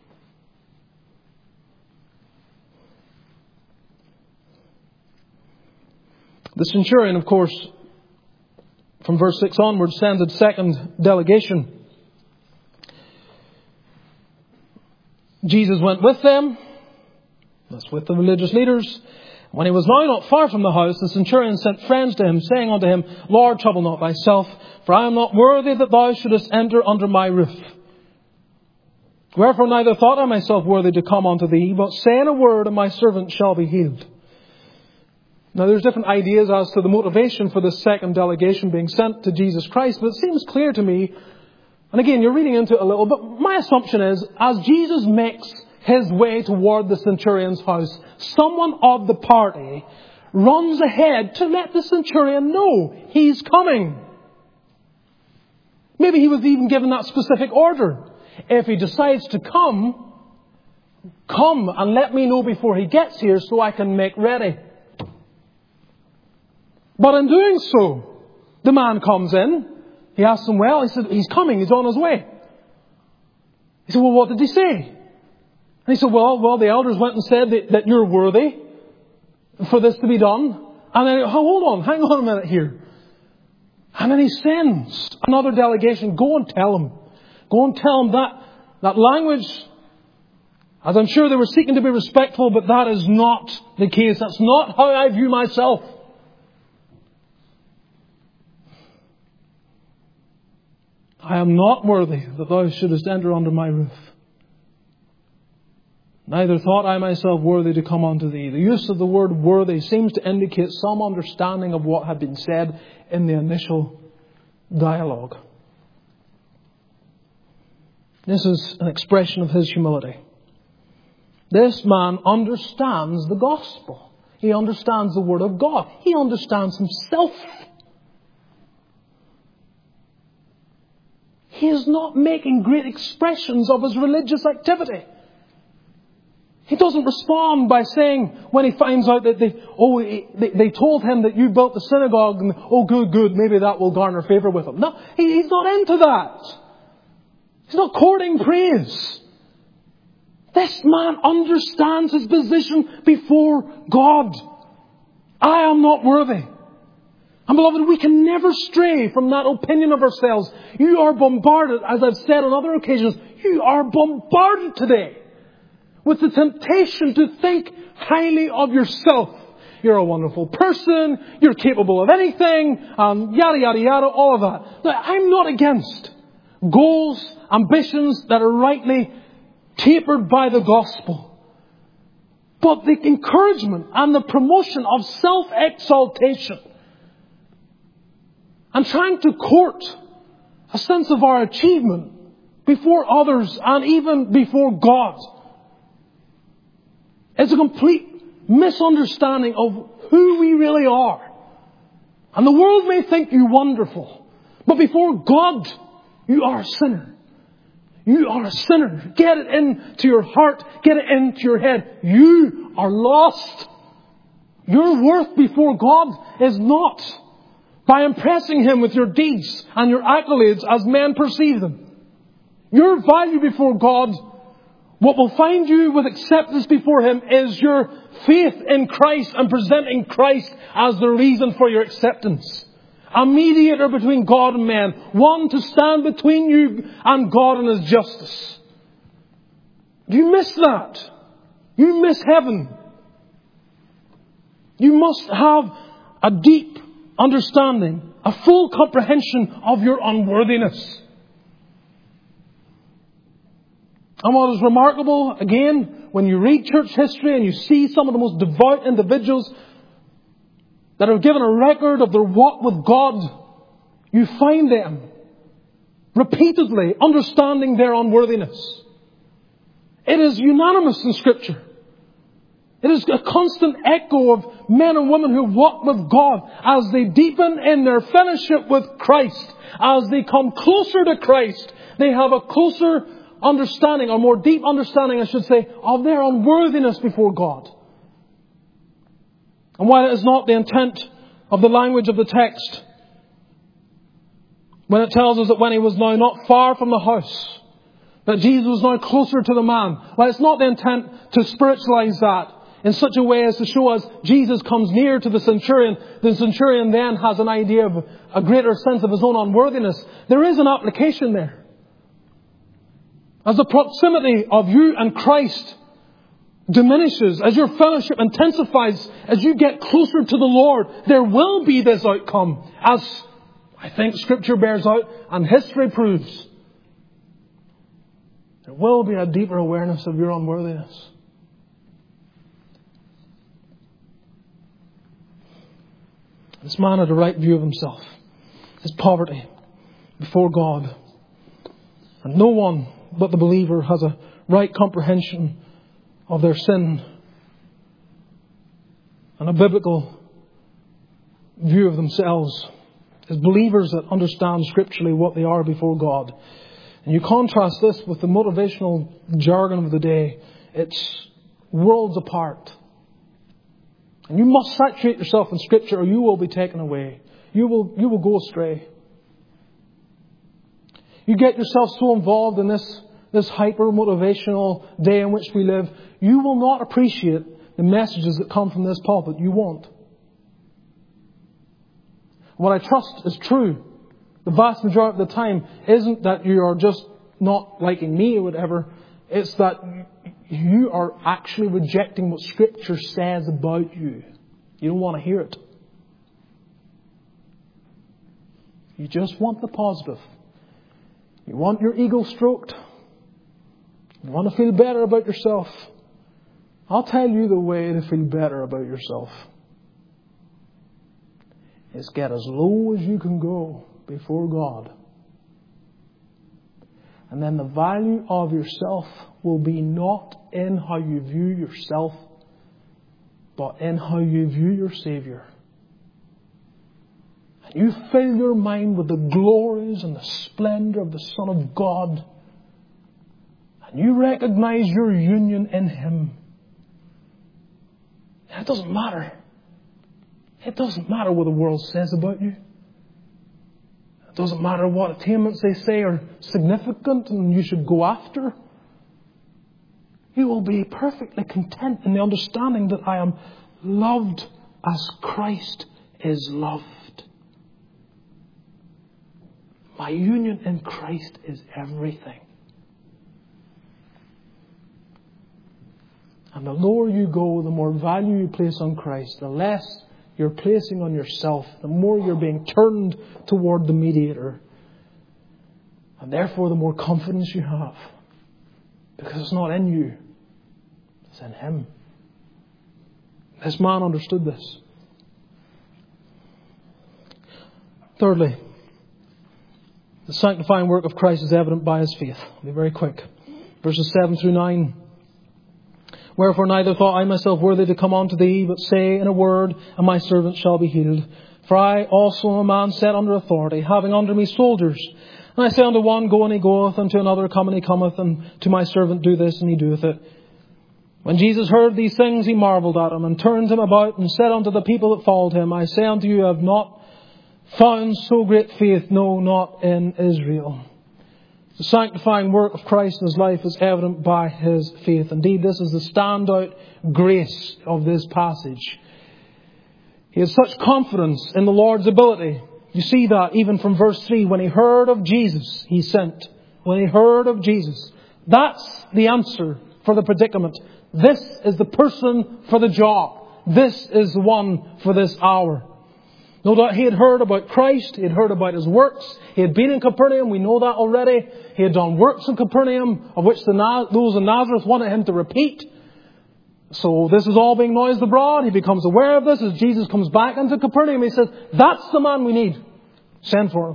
The centurion, of course, from verse six onwards, sends a second delegation. Jesus went with them. That's with the religious leaders. When he was now not far from the house, the centurion sent friends to him, saying unto him, Lord, trouble not thyself, for I am not worthy that thou shouldest enter under my roof. Wherefore neither thought I myself worthy to come unto thee, but say in a word, and my servant shall be healed. Now there's different ideas as to the motivation for this second delegation being sent to Jesus Christ, but it seems clear to me, and again you're reading into it a little, but my assumption is, as Jesus makes His way toward the centurion's house, someone of the party runs ahead to let the centurion know He's coming. Maybe he was even given that specific order. If he decides to come, come and let me know before he gets here so I can make ready. But in doing so, the man comes in. He asks him, well, he said, he's coming, he's on his way. He said, well, what did he say? And he said, well, well, the elders went and said that, that you're worthy for this to be done. And then, oh, hold on, hang on a minute here. And then he sends another delegation, go and tell him. Go and tell him that, that language As I'm sure they were seeking to be respectful, but that is not the case. That's not how I view myself. I am not worthy that thou shouldest enter under my roof. Neither thought I myself worthy to come unto thee. The use of the word worthy seems to indicate some understanding of what had been said in the initial dialogue. This is an expression of his humility. This man understands the gospel. He understands the word of God. He understands himself. He is not making great expressions of his religious activity. He doesn't respond by saying, when he finds out that they, oh, they, they told him that you built the synagogue, and oh, good, good, maybe that will garner favour with him. No, he, he's not into that. He's not courting praise. This man understands his position before God. I am not worthy. And beloved, we can never stray from that opinion of ourselves. You are bombarded, as I've said on other occasions, you are bombarded today with the temptation to think highly of yourself. You're a wonderful person, you're capable of anything, um, yada, yada, yada, all of that. Now, I'm not against goals, ambitions that are rightly tapered by the gospel. But the encouragement and the promotion of self-exaltation and trying to court a sense of our achievement before others and even before God is a complete misunderstanding of who we really are. And the world may think you wonderful, but before God, you are a sinner. You are a sinner. Get it into your heart. Get it into your head. You are lost. Your worth before God is not by impressing Him with your deeds and your accolades as men perceive them. Your value before God, what will find you with acceptance before Him, is your faith in Christ and presenting Christ as the reason for your acceptance. A mediator between God and man. One to stand between you and God and His justice. Do you miss that? You miss heaven. You must have a deep understanding, a full comprehension of your unworthiness. And what is remarkable, again, when you read church history and you see some of the most devout individuals that have given a record of their walk with God, you find them repeatedly understanding their unworthiness. It is unanimous in Scripture. It is a constant echo of men and women who walk with God as they deepen in their fellowship with Christ. As they come closer to Christ, they have a closer understanding, or more deep understanding, I should say, of their unworthiness before God. And while it is not the intent of the language of the text, when it tells us that when He was now not far from the house, that Jesus was now closer to the man, well, it's not the intent to spiritualize that in such a way as to show us Jesus comes near to the centurion. The centurion then has an idea of a greater sense of his own unworthiness. There is an application there. As the proximity of you and Christ diminishes, as your fellowship intensifies, as you get closer to the Lord, there will be this outcome, as I think Scripture bears out and history proves. There will be a deeper awareness of your unworthiness. This man had a right view of himself, his poverty before God. And no one but the believer has a right comprehension of their sin and a biblical view of themselves as believers that understand scripturally what they are before God. And you contrast this with the motivational jargon of the day. It's worlds apart. And you must saturate yourself in Scripture or you will be taken away. You will, you will go astray. You get yourself so involved in this, this hyper-motivational day in which we live, you will not appreciate the messages that come from this pulpit. You won't. What I trust is true, the vast majority of the time, isn't that you are just not liking me or whatever. It's that you are actually rejecting what Scripture says about you. You don't want to hear it. You just want the positive. You want your ego stroked. You want to feel better about yourself. I'll tell you the way to feel better about yourself. Is get as low as you can go before God. And then the value of yourself will be not in how you view yourself, but in how you view your Savior. And you fill your mind with the glories and the splendor of the Son of God. And you recognize your union in Him. And it doesn't matter. It doesn't matter what the world says about you. It doesn't matter what attainments they say are significant and you should go after. You will be perfectly content in the understanding that I am loved as Christ is loved. My union in Christ is everything. And the lower you go, the more value you place on Christ, the less you're placing on yourself, the more you're being turned toward the mediator. And therefore the more confidence you have. Because it's not in you. It's in Him. This man understood this. Thirdly, the sanctifying work of Christ is evident by His faith. I'll be very quick. Verses seven through nine. Wherefore neither thought I myself worthy to come unto thee, but say in a word, and my servant shall be healed. For I also am a man set under authority, having under me soldiers. And I say unto one, go, and he goeth, and to another, come, and he cometh, and to my servant, do this, and he doeth it. When Jesus heard these things, he marvelled at him, and turned him about, and said unto the people that followed him, I say unto you, I have not found so great faith, no, not in Israel. The sanctifying work of Christ in His life is evident by His faith. Indeed, this is the standout grace of this passage. He has such confidence in the Lord's ability. You see that even from verse three. When he heard of Jesus, he sent. When he heard of Jesus. That's the answer for the predicament. This is the person for the job. This is the one for this hour. No doubt he had heard about Christ. He had heard about His works. He had been in Capernaum. We know that already. He had done works in Capernaum, of which the, those in Nazareth wanted Him to repeat. So this is all being noised abroad. He becomes aware of this as Jesus comes back into Capernaum. He says, that's the man we need. Send for him.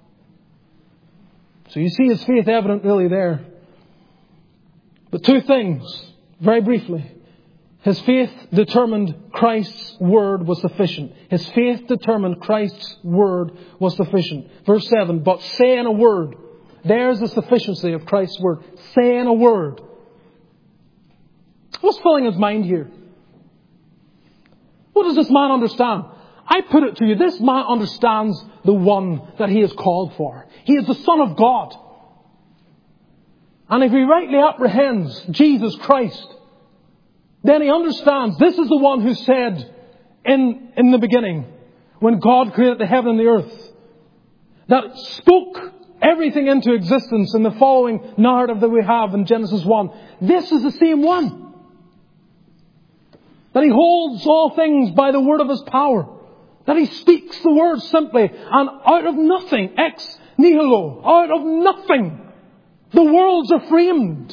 So you see his faith evident really there. But two things, very briefly. His faith determined Christ's word was sufficient. His faith determined Christ's word was sufficient. Verse seven, but saying a word. There's the sufficiency of Christ's word. Saying a word. What's filling his mind here? What does this man understand? I put it to you, this man understands the one that he is called for. He is the Son of God. And if he rightly apprehends Jesus Christ, then he understands this is the one who said in, in the beginning, when God created the heaven and the earth, that spoke everything into existence in the following narrative that we have in Genesis one. This is the same one. That He holds all things by the word of His power. That He speaks the word simply, and out of nothing, ex nihilo, out of nothing, the worlds are framed.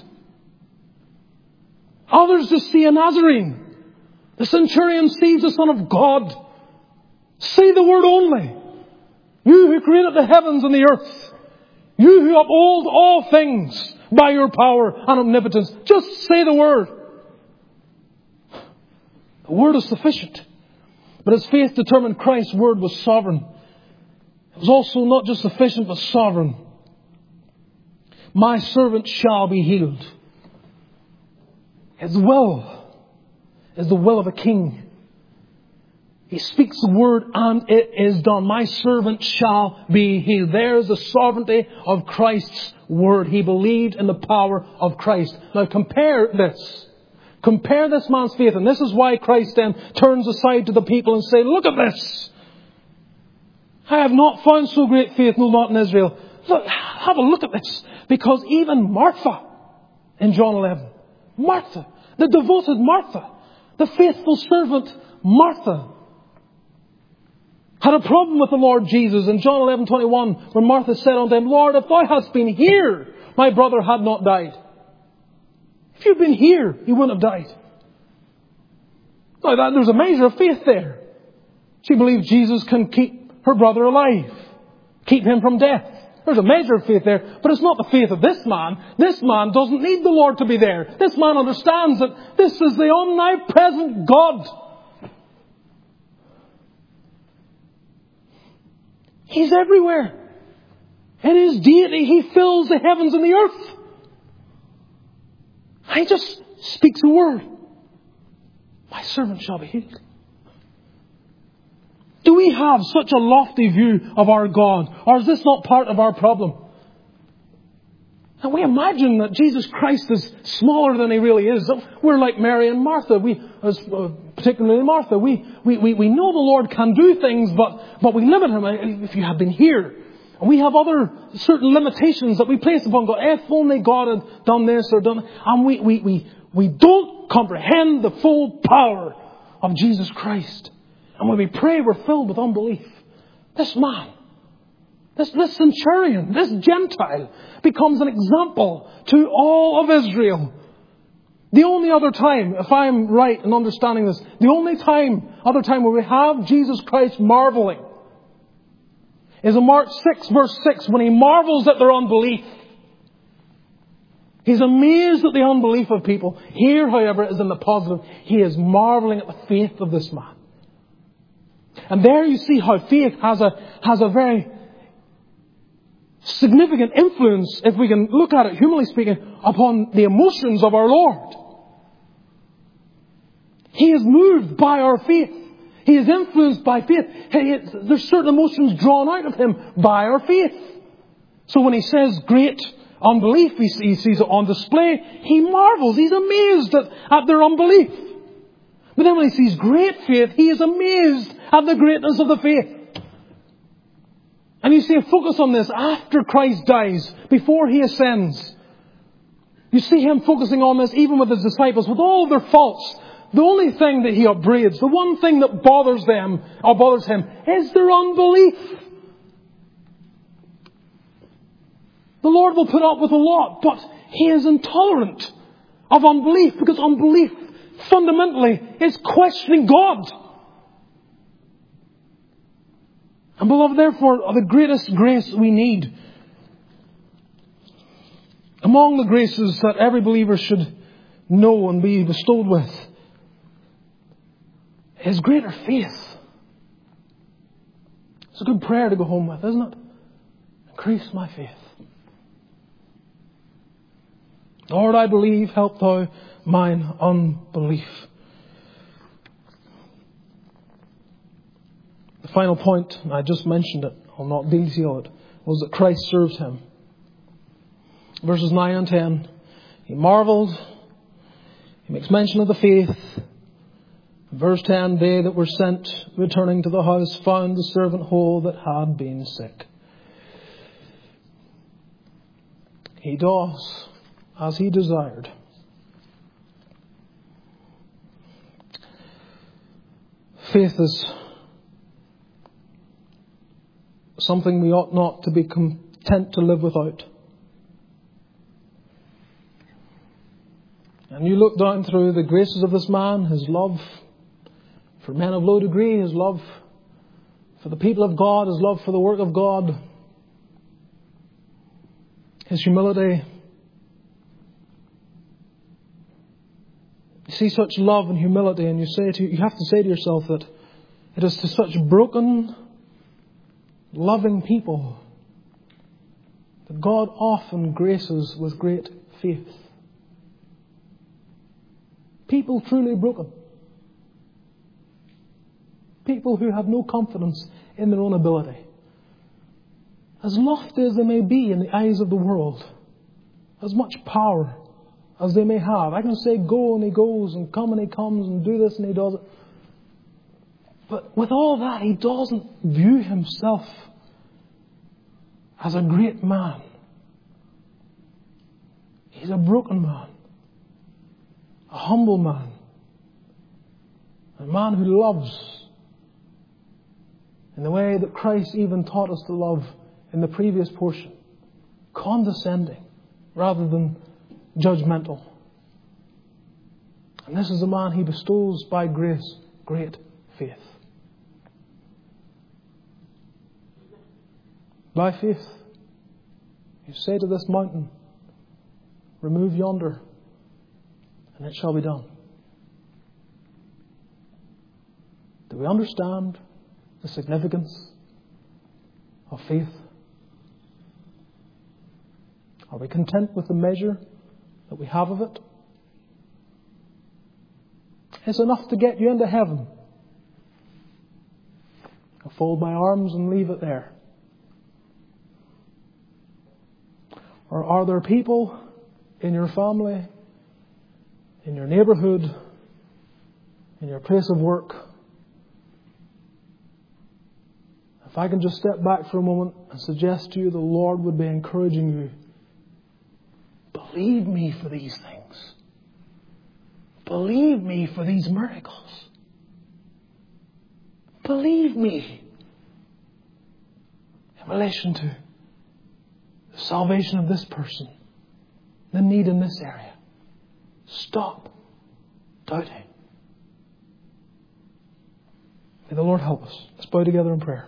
Others just see a Nazarene. The centurion sees the Son of God. Say the word only. You who created the heavens and the earth. You who uphold all things by your power and omnipotence. Just say the word. The word is sufficient. But his faith determined Christ's word was sovereign. It was also not just sufficient, but sovereign. My servant shall be healed. His will is the will of a king. He speaks the word and it is done. My servant shall be healed. There's the sovereignty of Christ's word. He believed in the power of Christ. Now compare this. Compare this man's faith. And this is why Christ then turns aside to the people and says, look at this. I have not found so great faith, no, not in Israel. Look, have a look at this. Because even Martha in John eleven, Martha, the devoted Martha, the faithful servant Martha, had a problem with the Lord Jesus. In John eleven twenty-one, when Martha said unto him, Lord, if thou hadst been here, my brother had not died. If you'd been here, he wouldn't have died. Now, that, there's a measure of faith there. She believed Jesus can keep her brother alive, keep him from death. There's a measure of faith there, but it's not the faith of this man. This man doesn't need the Lord to be there. This man understands that this is the omnipresent God. He's everywhere. In His deity, He fills the heavens and the earth. He just speaks a word. My servant shall be healed. Do we have such a lofty view of our God? Or is this not part of our problem? And we imagine that Jesus Christ is smaller than He really is. We're like Mary and Martha. We, as, uh, particularly Martha, we, we, we, we know the Lord can do things, but, but we limit Him. If you had been here, we have other certain limitations that we place upon God. If only God had done this or done that. And we, we, we, we don't comprehend the full power of Jesus Christ. And when we pray, we're filled with unbelief. This man, this, this centurion, this Gentile becomes an example to all of Israel. The only other time, if I'm right in understanding this, the only time, other time where we have Jesus Christ marveling is in Mark six verse six, when He marvels at their unbelief. He's amazed at the unbelief of people. Here, however, is in the positive. He is marveling at the faith of this man. And there you see how faith has a, has a very significant influence, if we can look at it, humanly speaking, upon the emotions of our Lord. He is moved by our faith. He is influenced by faith. There's certain emotions drawn out of Him by our faith. So when He says great unbelief, he sees it on display. He marvels. He's amazed at, at their unbelief. But then when He sees great faith, He is amazed at the greatness of the faith. And you see a focus on this after Christ dies, before He ascends. You see Him focusing on this even with His disciples, with all their faults. The only thing that He upbraids, the one thing that bothers them, or bothers Him, is their unbelief. The Lord will put up with a lot, but He is intolerant of unbelief, because unbelief fundamentally is questioning God. And beloved, therefore, the greatest grace we need, among the graces that every believer should know and be bestowed with, is greater faith. It's a good prayer to go home with, isn't it? Increase my faith. Lord, I believe, help Thou mine unbelief. The final point, and I just mentioned it, I'll not detail it, was that Christ served him. Verses nine and ten. He marveled. He makes mention of the faith. Verse ten, they that were sent, returning to the house, found the servant whole that had been sick. He does as he desired. Faith is something we ought not to be content to live without. And you look down through the graces of this man, his love for men of low degree, his love for the people of God, his love for the work of God, his humility. You see such love and humility, and you say to you have to say to yourself that it is to such broken, loving people that God often graces with great faith. People truly broken. People who have no confidence in their own ability. As lofty as they may be in the eyes of the world, as much power as they may have. I can say go and he goes, and come and he comes, and do this and he does it. But with all that, he doesn't view himself as a great man. He's a broken man. a humble man, a man who loves in the way that Christ even taught us to love in the previous portion, condescending rather than judgmental. And this is a man He bestows by grace great faith. By faith, you say to this mountain, remove yonder, and it shall be done. Do we understand the significance of faith? Are we content with the measure that we have of it? It's enough to get you into heaven. I'll fold my arms and leave it there. Or are there people in your family, in your neighbourhood, in your place of work? If I can just step back for a moment and suggest to you the Lord would be encouraging you. Believe me for these things. Believe me for these miracles. Believe me in relation to the salvation of this person, the need in this area. Stop doubting. May the Lord help us. Let's bow together in prayer.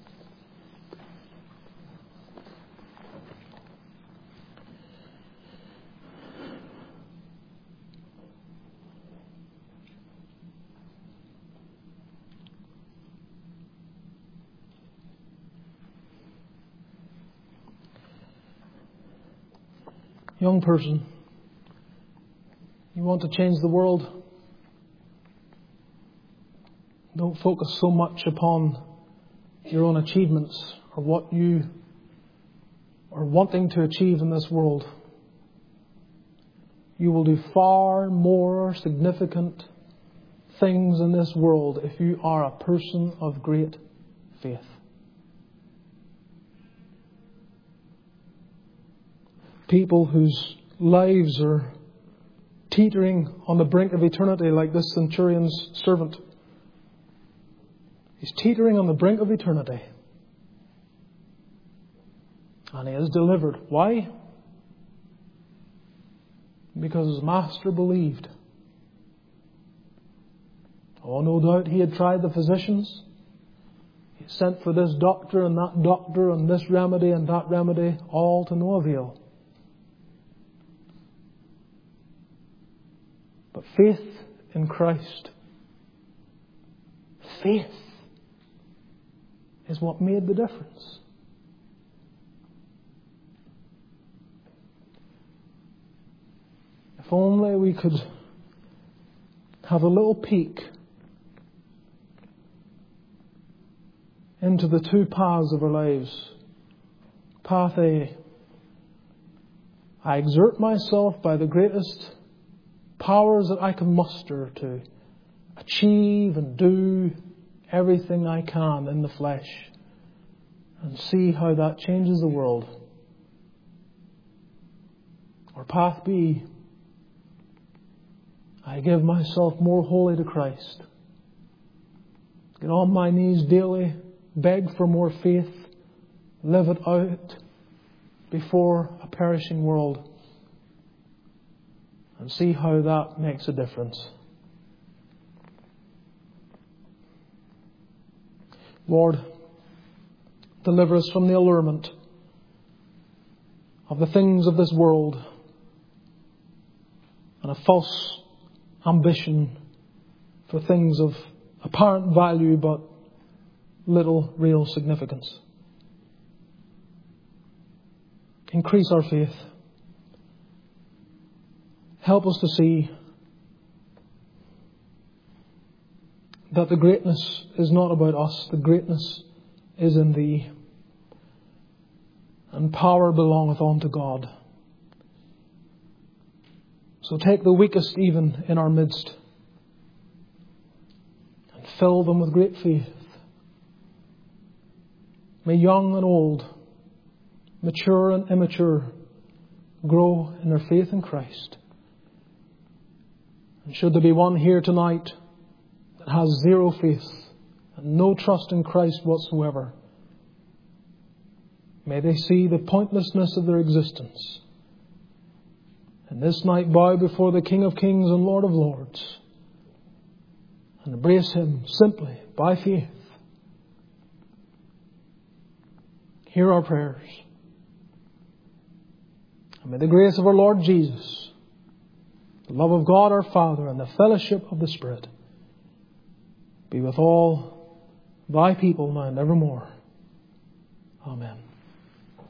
Young person, you want to change the world? Don't focus so much upon your own achievements or what you are wanting to achieve in this world. You will do far more significant things in this world if you are a person of great faith. People whose lives are teetering on the brink of eternity, like this centurion's servant. He's teetering on the brink of eternity. And he is delivered. Why? Because his master believed. Oh, no doubt he had tried the physicians. He sent for this doctor and that doctor and this remedy and that remedy, all to no avail. But faith in Christ, faith is what made the difference. If only we could have a little peek into the two paths of our lives. Path A, I exert myself by the greatest powers that I can muster to achieve and do everything I can in the flesh and see how that changes the world. Or path B, I give myself more wholly to Christ. Get on my knees daily, beg for more faith, live it out before a perishing world. And see how that makes a difference. Lord, deliver us from the allurement of the things of this world and a false ambition for things of apparent value but little real significance. Increase our faith. Help us to see that the greatness is not about us. The greatness is in Thee. And power belongeth unto God. So take the weakest even in our midst and fill them with great faith. May young and old, mature and immature, grow in their faith in Christ. And should there be one here tonight that has zero faith and no trust in Christ whatsoever, may they see the pointlessness of their existence, and this night bow before the King of Kings and Lord of Lords and embrace Him simply by faith. Hear our prayers. And may the grace of our Lord Jesus, the love of God our Father, and the fellowship of the Spirit be with all Thy people now and evermore. Amen.